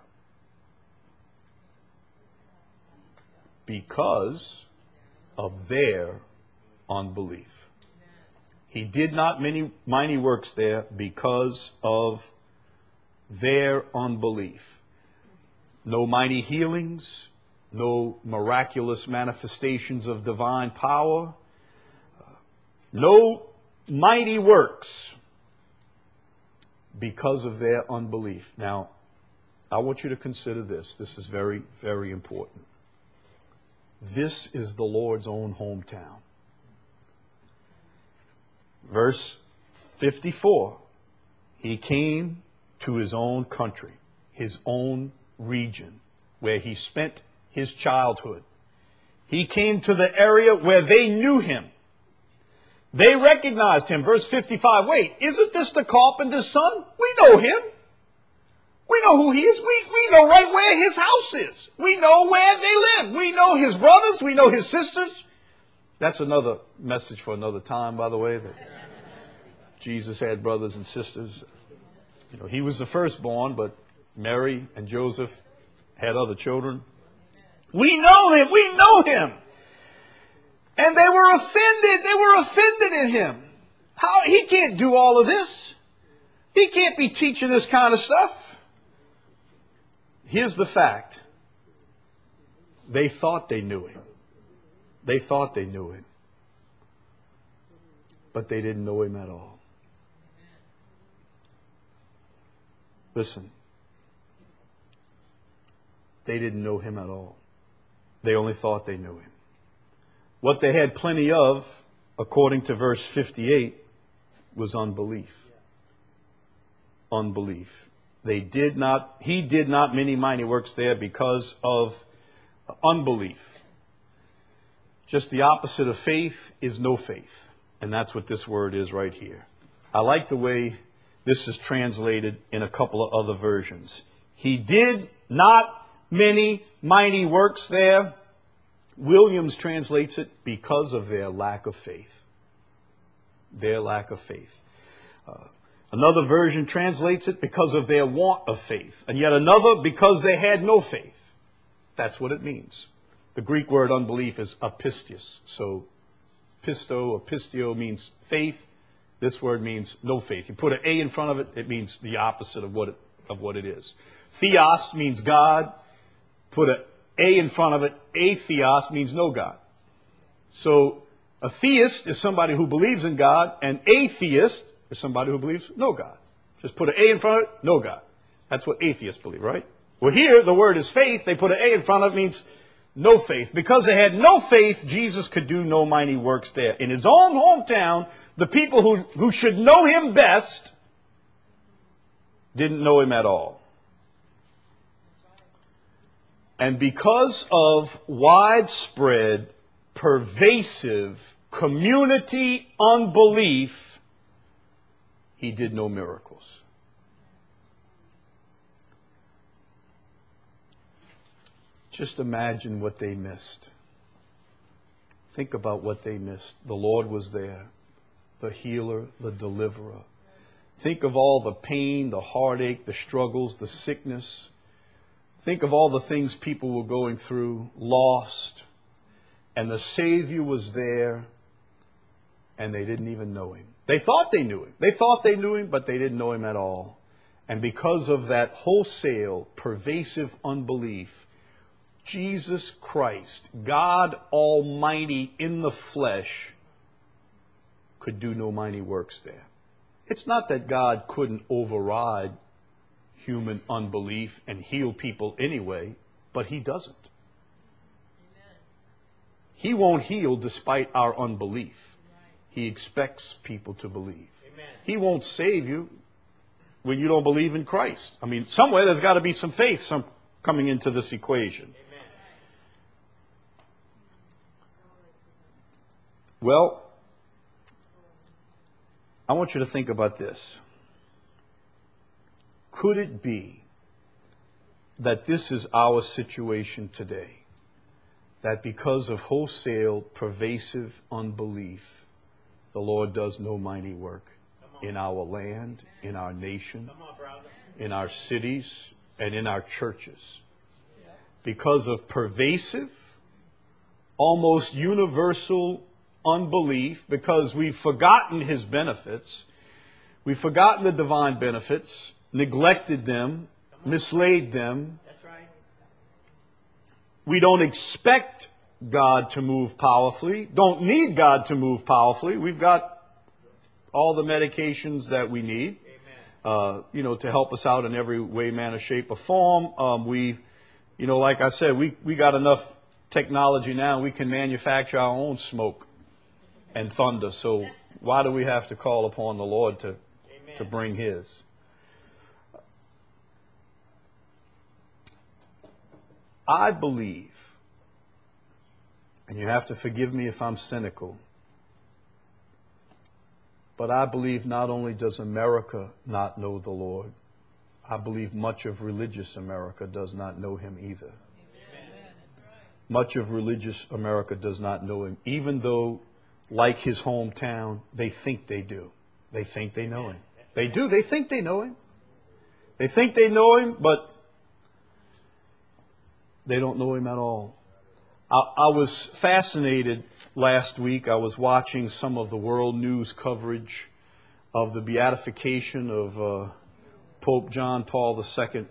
because of their unbelief. He did not many mighty works there because of their unbelief. No mighty healings, no miraculous manifestations of divine power, no mighty works because of their unbelief. Now, I want you to consider this. This is very, very important. This is the Lord's own hometown. Verse fifty-four. He came to his own country, his own region, where he spent his childhood. He came to the area where they knew him. They recognized him. Verse fifty-five. Wait, isn't this the carpenter's son? We know him. We know who he is. We, we know right where his house is. We know where they live. We know his brothers. We know his sisters. That's another message for another time, by the way, that Jesus had brothers and sisters. You know, he was the firstborn, but Mary and Joseph had other children. We know him. We know him. And they were offended. They were offended in him. How he can't do all of this. He can't be teaching this kind of stuff. Here's the fact. They thought they knew him. They thought they knew him. But they didn't know him at all. Listen. They didn't know him at all. They only thought they knew him. What they had plenty of, according to verse fifty-eight, was unbelief. Unbelief. They did not, he did not many mighty works there because of unbelief. Just the opposite of faith is no faith. And that's what this word is right here. I like the way this is translated in a couple of other versions. He did not many mighty works there. Williams translates it because of their lack of faith. Their lack of faith. Uh, another version translates it because of their want of faith. And yet another because they had no faith. That's what it means. The Greek word unbelief is apistios. So pisto or pistio means faith. This word means no faith. You put an A in front of it, it means the opposite of what it, of what it is. Theos means God. Put an A in front of it, atheos means no God. So a theist is somebody who believes in God, and atheist is somebody who believes no God. Just put an A in front of it, no God. That's what atheists believe, right? Well, here the word is faith. They put an A in front of it, means no faith. Because they had no faith, Jesus could do no mighty works there. In his own hometown, the people who, who should know him best didn't know him at all. And because of widespread, pervasive community unbelief, he did no miracles. Just imagine what they missed. Think about what they missed. The Lord was there, the healer, the deliverer. Think of all the pain, the heartache, the struggles, the sickness. Think of all the things people were going through, lost, and the Savior was there, and they didn't even know him. They thought they knew him. They thought they knew him, but they didn't know him at all. And because of that wholesale, pervasive unbelief, Jesus Christ, God Almighty in the flesh, could do no mighty works there. It's not that God couldn't override human unbelief and heal people anyway, but he doesn't. Amen. He won't heal despite our unbelief. Right. He expects people to believe. Amen. He won't save you when you don't believe in Christ. I mean, somewhere there's got to be some faith some coming into this equation. Amen. Well, I want you to think about this. Could it be that this is our situation today? That because of wholesale, pervasive unbelief, the Lord does no mighty work in our land, in our nation, in our cities, and in our churches. Because of pervasive, almost universal unbelief, because we've forgotten his benefits, we've forgotten the divine benefits, neglected them, mislaid them. That's right. We don't expect God to move powerfully, don't need God to move powerfully. We've got all the medications that we need, uh, you know, to help us out in every way, manner, shape, or form. Um, we, you know, like I said, we, we got enough technology now. We can manufacture our own smoke and thunder. So why do we have to call upon the Lord to, to bring His? I believe, and you have to forgive me if I'm cynical, but I believe not only does America not know the Lord, I believe much of religious America does not know Him either. Amen. Much of religious America does not know Him, even though, like his hometown, they think they do. They think they know Him. They do. They think they know Him. They think they know Him, but they don't know Him at all. I, I was fascinated last week. I was watching some of the world news coverage of the beatification of uh, Pope John Paul the Second.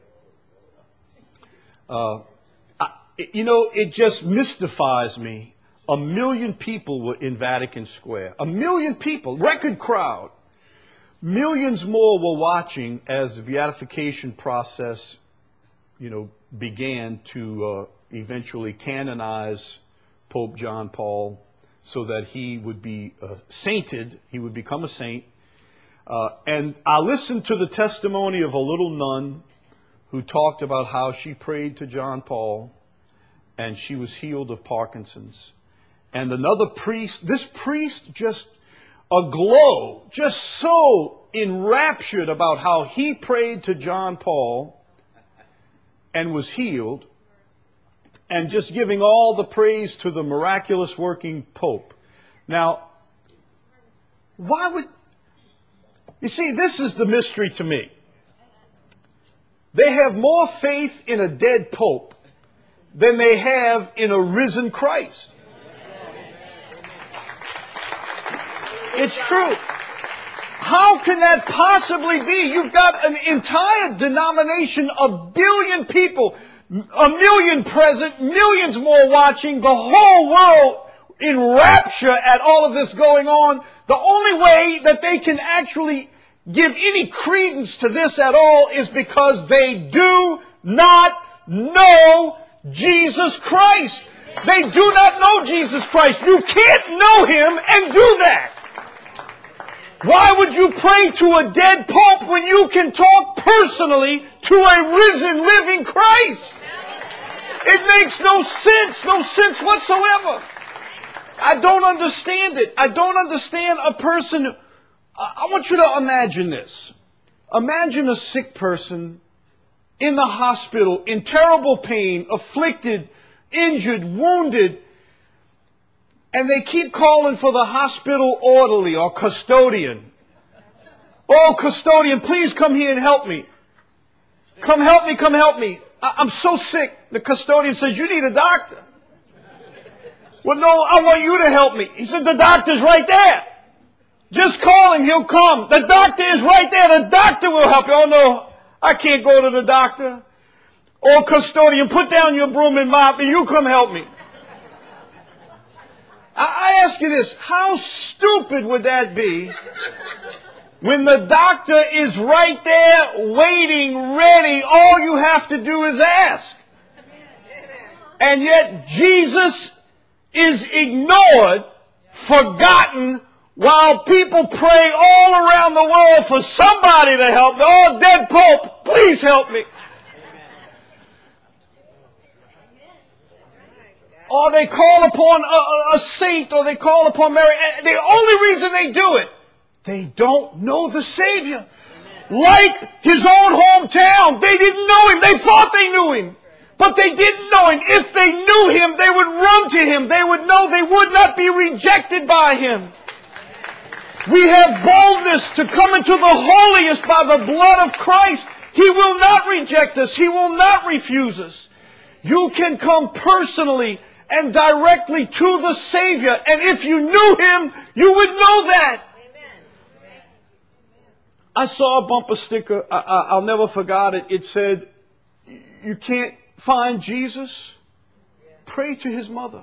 Uh, I, you know, it just mystifies me. A million people were in Vatican Square. A million people, record crowd. Millions more were watching as the beatification process, you know, began to uh, eventually canonize Pope John Paul so that he would be uh, sainted, he would become a saint. Uh, and I listened to the testimony of a little nun who talked about how she prayed to John Paul and she was healed of Parkinson's. And another priest, this priest just aglow, just so enraptured about how he prayed to John Paul and was healed, and just giving all the praise to the miraculous working Pope. Now, why would... You see, this is the mystery to me. They have more faith in a dead Pope than they have in a risen Christ. It's true. How can that possibly be? You've got an entire denomination, a billion people, a million present, millions more watching, the whole world in rapture at all of this going on. The only way that they can actually give any credence to this at all is because they do not know Jesus Christ. They do not know Jesus Christ. You can't know Him and do that. Why would you pray to a dead Pope when you can talk personally to a risen, living Christ? It makes no sense, no sense whatsoever. I don't understand it. I don't understand a person. I want you to imagine this. Imagine a sick person in the hospital, in terrible pain, afflicted, injured, wounded, and they keep calling for the hospital orderly or custodian. Oh, custodian, please come here and help me. Come help me, come help me. I- I'm so sick. The custodian says, you need a doctor. Well, no, I want you to help me. He said, the doctor's right there. Just call him, he'll come. The doctor is right there. The doctor will help you. Oh, no, I can't go to the doctor. Oh, custodian, put down your broom and mop me. You come help me. I ask you this, how stupid would that be when the doctor is right there, waiting, ready, all you have to do is ask. And yet Jesus is ignored, forgotten, while people pray all around the world for somebody to help me. Oh, dead Pope, please help me. Or they call upon a, a saint, or they call upon Mary. And the only reason they do it, they don't know the Savior. Like his own hometown, they didn't know Him. They thought they knew Him, but they didn't know Him. If they knew Him, they would run to Him. They would know they would not be rejected by Him. We have boldness to come into the holiest by the blood of Christ. He will not reject us. He will not refuse us. You can come personally and directly to the Savior. And if you knew Him, you would know that. Amen. I saw a bumper sticker. I, I, I'll never forget it. It said, you can't find Jesus? Pray to His mother.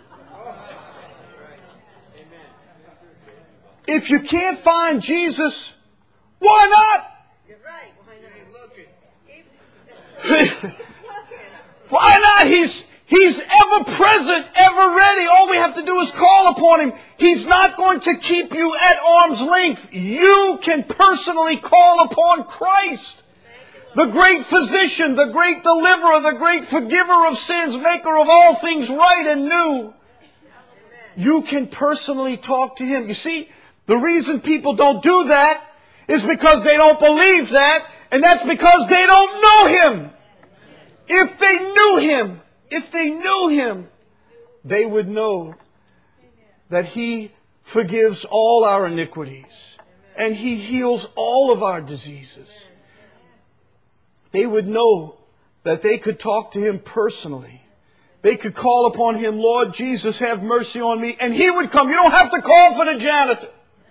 If you can't find Jesus, why not? You're right. Why not? Why not? He's He's ever present, ever ready. All we have to do is call upon Him. He's not going to keep you at arm's length. You can personally call upon Christ, the great physician, the great deliverer, the great forgiver of sins, maker of all things right and new. You can personally talk to Him. You see, the reason people don't do that is because they don't believe that, and that's because they don't know Him. If they knew Him, if they knew Him, they would know that He forgives all our iniquities and He heals all of our diseases. They would know that they could talk to Him personally. They could call upon Him, Lord Jesus, have mercy on me, and He would come. You don't have to call for the janitor.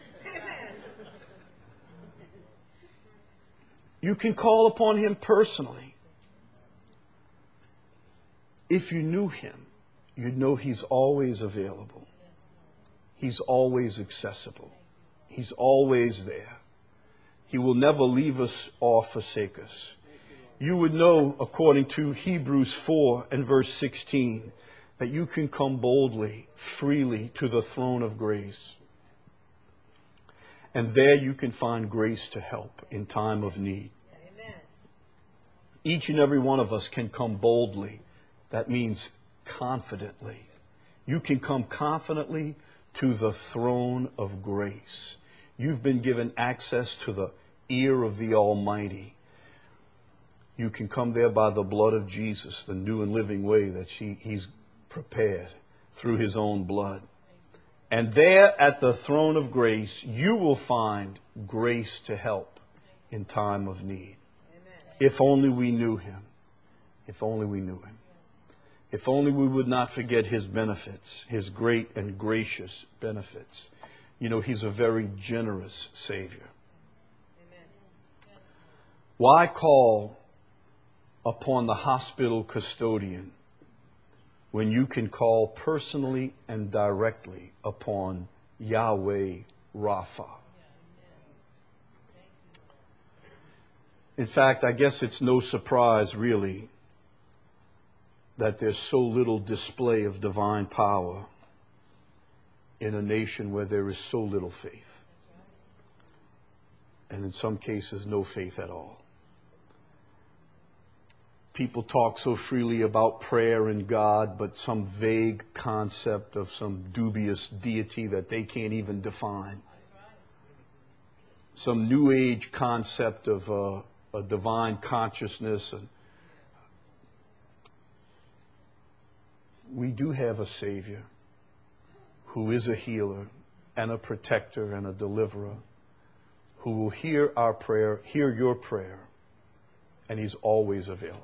You can call upon Him personally. If you knew Him, you'd know He's always available. He's always accessible. He's always there. He will never leave us or forsake us. You would know, according to Hebrews four and verse sixteen, that you can come boldly, freely to the throne of grace. And there you can find grace to help in time of need. Amen. Each and every one of us can come boldly. That means confidently. You can come confidently to the throne of grace. You've been given access to the ear of the Almighty. You can come there by the blood of Jesus, the new and living way that he, He's prepared through His own blood. And there at the throne of grace, you will find grace to help in time of need. Amen. If only we knew Him. If only we knew Him. If only we would not forget His benefits, His great and gracious benefits. You know, He's a very generous Savior. Amen. Why call upon the hospital custodian when you can call personally and directly upon Yahweh Rapha? In fact, I guess it's no surprise, really, that there's so little display of divine power in a nation where there is so little faith. And in some cases, no faith at all. People talk so freely about prayer and God, but some vague concept of some dubious deity that they can't even define. Some New Age concept of uh, a divine consciousness. And we do have a Savior who is a healer and a protector and a deliverer, who will hear our prayer, hear your prayer, and He's always available.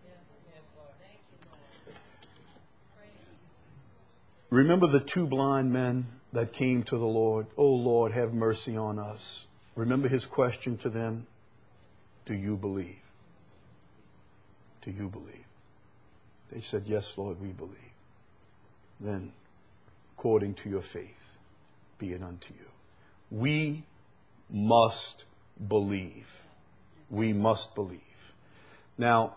Remember the two blind men that came to the Lord? Oh Lord, have mercy on us. Remember His question to them? Do you believe? Do you believe? They said, yes, Lord, we believe. Then, according to your faith, be it unto you. We must believe. We must believe. Now,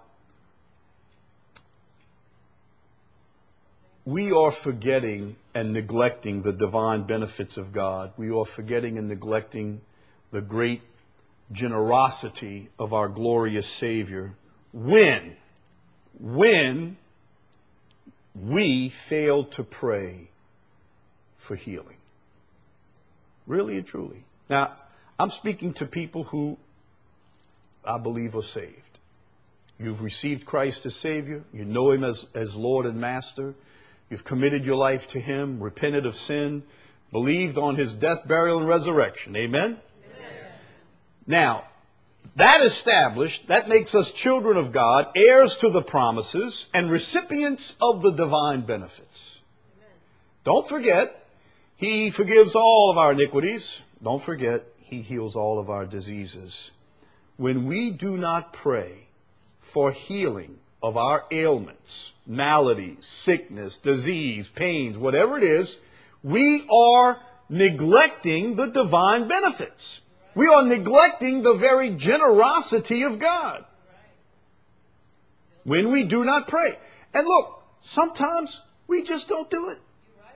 we are forgetting and neglecting the divine benefits of God. We are forgetting and neglecting the great generosity of our glorious Savior when, when we fail to pray for healing. Really and truly. Now, I'm speaking to people who I believe are saved. You've received Christ as Savior. You know Him as, as Lord and Master. You've committed your life to Him, repented of sin, believed on His death, burial, and resurrection. Amen? Amen. Now, that established, that makes us children of God, heirs to the promises, and recipients of the divine benefits. Amen. Don't forget, He forgives all of our iniquities. Don't forget, He heals all of our diseases. When we do not pray for healing of our ailments, maladies, sickness, disease, pains, whatever it is, we are neglecting the divine benefits. We are neglecting the very generosity of God when we do not pray. And look, sometimes we just don't do it.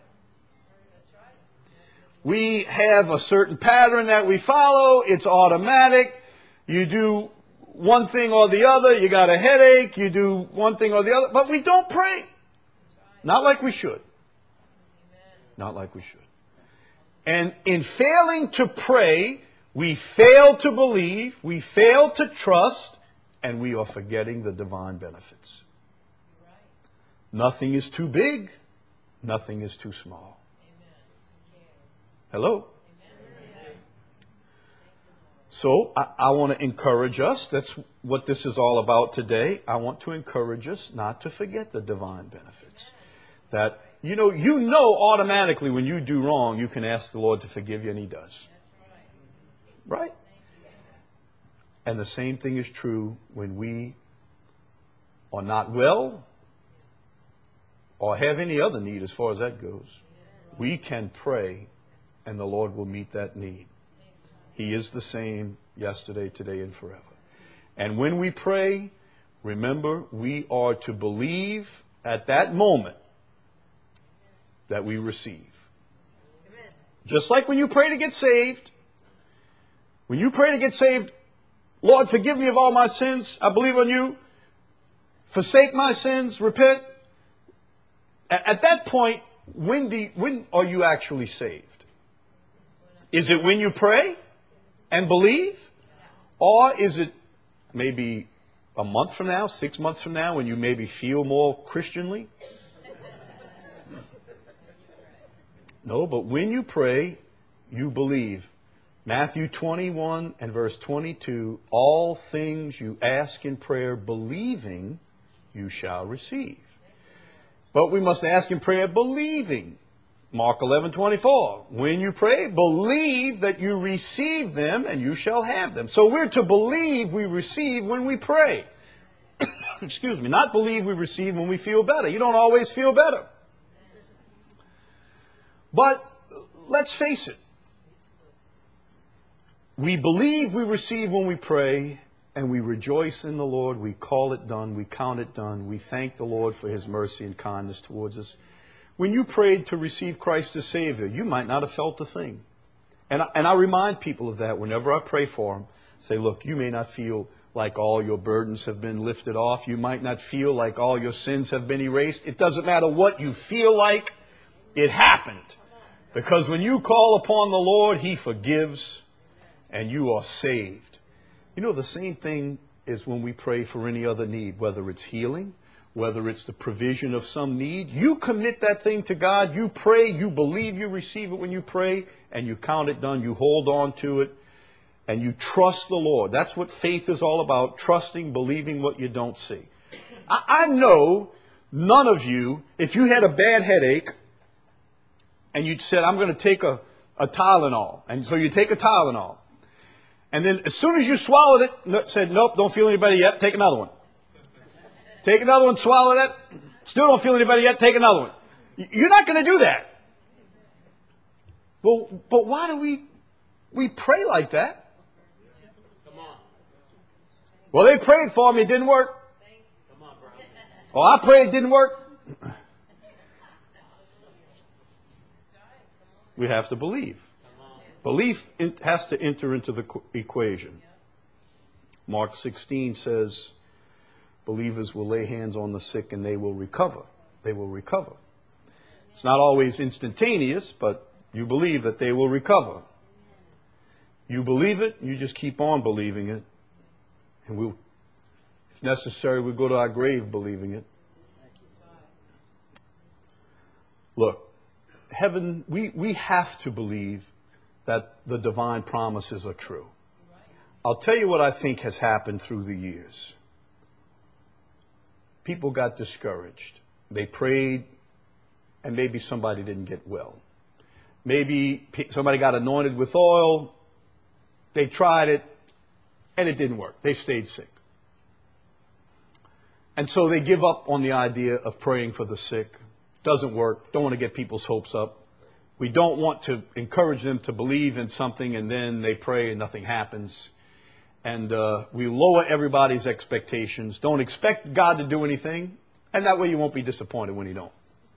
We have a certain pattern that we follow. It's automatic. You do one thing or the other. You got a headache. You do one thing or the other. But we don't pray. Not like we should. Not like we should. And in failing to pray, we fail to believe, we fail to trust, and we are forgetting the divine benefits. Nothing is too big. Nothing is too small. Hello? So I, I want to encourage us. That's what this is all about today. I want to encourage us not to forget the divine benefits. That, you know, you know automatically when you do wrong, you can ask the Lord to forgive you, and He does. Right? And the same thing is true when we are not well or have any other need as far as that goes. We can pray and the Lord will meet that need. He is the same yesterday, today, and forever. And when we pray, remember, we are to believe at that moment that we receive. Amen. Just like when you pray to get saved, when you pray to get saved, Lord, forgive me of all my sins. I believe on you. Forsake my sins. Repent. At that point, when, do you, when are you actually saved? Is it when you pray and believe? Or is it maybe a month from now, six months from now, when you maybe feel more Christianly? No, but when you pray, you believe. Matthew twenty-one and verse twenty-two, all things you ask in prayer, believing, you shall receive. But we must ask in prayer, believing. Mark eleven twenty-four, when you pray, believe that you receive them and you shall have them. So we're to believe we receive when we pray. Excuse me, not believe we receive when we feel better. You don't always feel better. But let's face it. We believe we receive when we pray, and we rejoice in the Lord. We call it done. We count it done. We thank the Lord for His mercy and kindness towards us. When you prayed to receive Christ as Savior, you might not have felt a thing. And I, and I remind people of that whenever I pray for them. Say, look, you may not feel like all your burdens have been lifted off. You might not feel like all your sins have been erased. It doesn't matter what you feel like. It happened. Because when you call upon the Lord, He forgives and you are saved. You know, the same thing is when we pray for any other need, whether it's healing, whether it's the provision of some need. You commit that thing to God. You pray. You believe you receive it when you pray, and you count it done. You hold on to it, and you trust the Lord. That's what faith is all about, trusting, believing what you don't see. I, I know none of you, if you had a bad headache, and you said, I'm going to take a, a Tylenol. And so you take a Tylenol. And then as soon as you swallowed it, said, nope, don't feel anybody yet, take another one. Take another one, swallow that. Still don't feel anybody yet, take another one. You're not going to do that. Well, but why do we we pray like that? Come on. Well, they prayed for me, it didn't work. Come on, bro. Well, I prayed, it didn't work. We have to believe. Belief has to enter into the equation. Mark sixteen says, believers will lay hands on the sick and they will recover. They will recover. It's not always instantaneous, but you believe that they will recover. You believe it, you just keep on believing it. And we'll, if necessary, we'll go to our grave believing it. Look, heaven, we, we have to believe that the divine promises are true. I'll tell you what I think has happened through the years. People got discouraged. They prayed, and maybe somebody didn't get well. Maybe somebody got anointed with oil. They tried it, and it didn't work. They stayed sick. And so they give up on the idea of praying for the sick. Doesn't work. Don't want to get people's hopes up. We don't want to encourage them to believe in something, and then they pray and nothing happens. And uh, we lower everybody's expectations. Don't expect God to do anything And that way you won't be disappointed when you don't.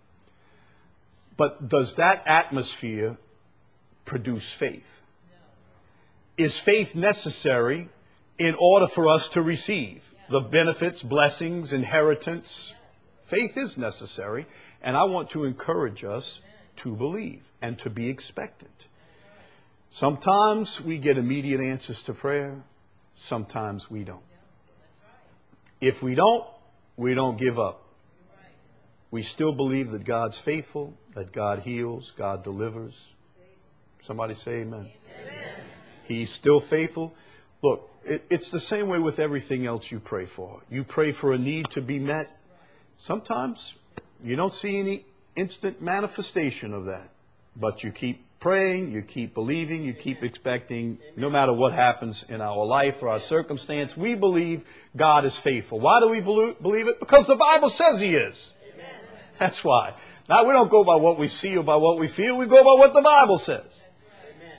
But does that atmosphere produce faith? Is faith necessary in order for us to receive the benefits, blessings, inheritance? Faith is necessary, and I want to encourage us to believe and to be expectant. Sometimes we get immediate answers to prayer. Sometimes we don't. If we don't, we don't give up. We still believe that God's faithful, that God heals, God delivers. Somebody say amen. Amen. He's still faithful. Look, it, it's the same way with everything else you pray for. You pray for a need to be met. Sometimes you don't see any instant manifestation of that. But you keep praying, you keep believing, you keep expecting, no matter what happens in our life or our circumstance, we believe God is faithful. Why do we believe it? Because the Bible says He is. Amen. That's why. Now, we don't go by what we see or by what we feel. We go by what the Bible says. Amen.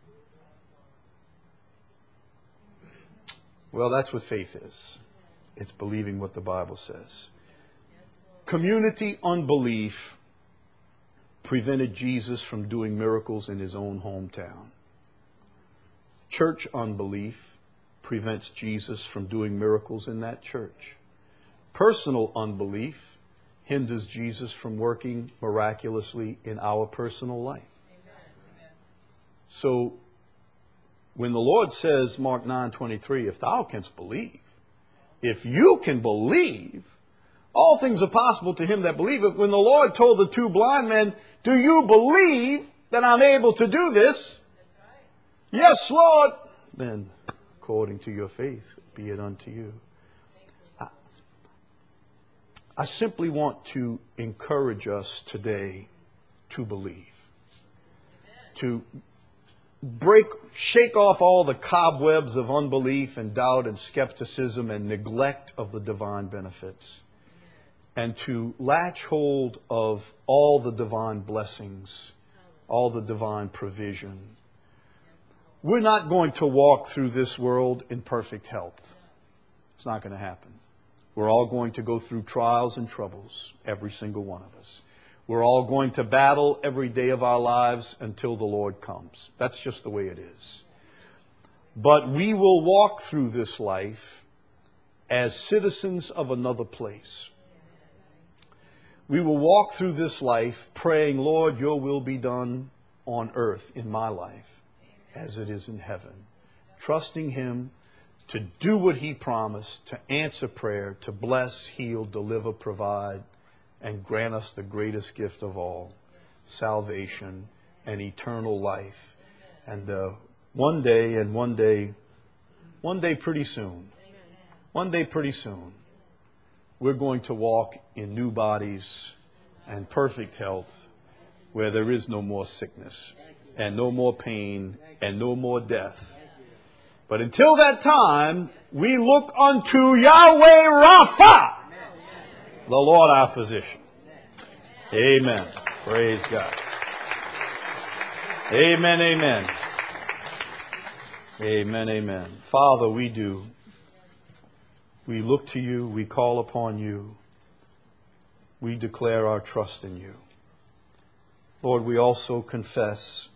Well, that's what faith is. It's believing what the Bible says. Community unbelief prevented Jesus from doing miracles in His own hometown. Church unbelief prevents Jesus from doing miracles in that church. Personal unbelief hinders Jesus from working miraculously in our personal life. Amen. So, when the Lord says, Mark nine twenty-three, if thou canst believe, if you can believe, all things are possible to him that believeth. When the Lord told the two blind men, do you believe that I'm able to do this? Right. Yes, Lord. Then, according to your faith, be it unto you. I, I simply want to encourage us today to believe. Amen. To break, shake off all the cobwebs of unbelief and doubt and skepticism and neglect of the divine benefits. And to latch hold of all the divine blessings, all the divine provision. We're not going to walk through this world in perfect health. It's not going to happen. We're all going to go through trials and troubles, every single one of us. We're all going to battle every day of our lives until the Lord comes. That's just the way it is. But we will walk through this life as citizens of another place. We will walk through this life praying, Lord, your will be done on earth in my life as it is in heaven. Trusting Him to do what He promised, to answer prayer, to bless, heal, deliver, provide, and grant us the greatest gift of all, salvation and eternal life. And uh, one day, and one day, one day pretty soon, one day pretty soon, we're going to walk in new bodies and perfect health where there is no more sickness and no more pain and no more death. But until that time, we look unto Yahweh Rapha, the Lord our physician. Amen. Praise God. Amen, amen. Amen, amen. Father, we do. We look to you, we call upon you, we declare our trust in you. Lord, we also confess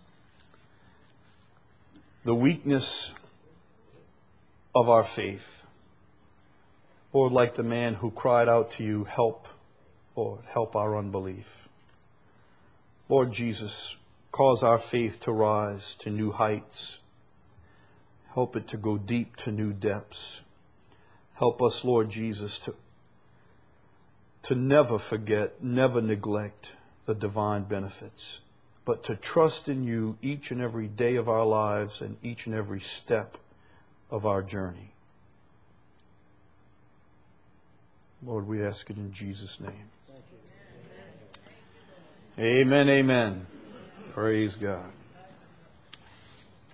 the weakness of our faith. Lord, like the man who cried out to you, help, Lord, help our unbelief. Lord Jesus, cause our faith to rise to new heights. Help it to go deep to new depths. Help us, Lord Jesus, to, to never forget, never neglect the divine benefits, but to trust in you each and every day of our lives and each and every step of our journey. Lord, we ask it in Jesus' name. Amen, amen. Praise God.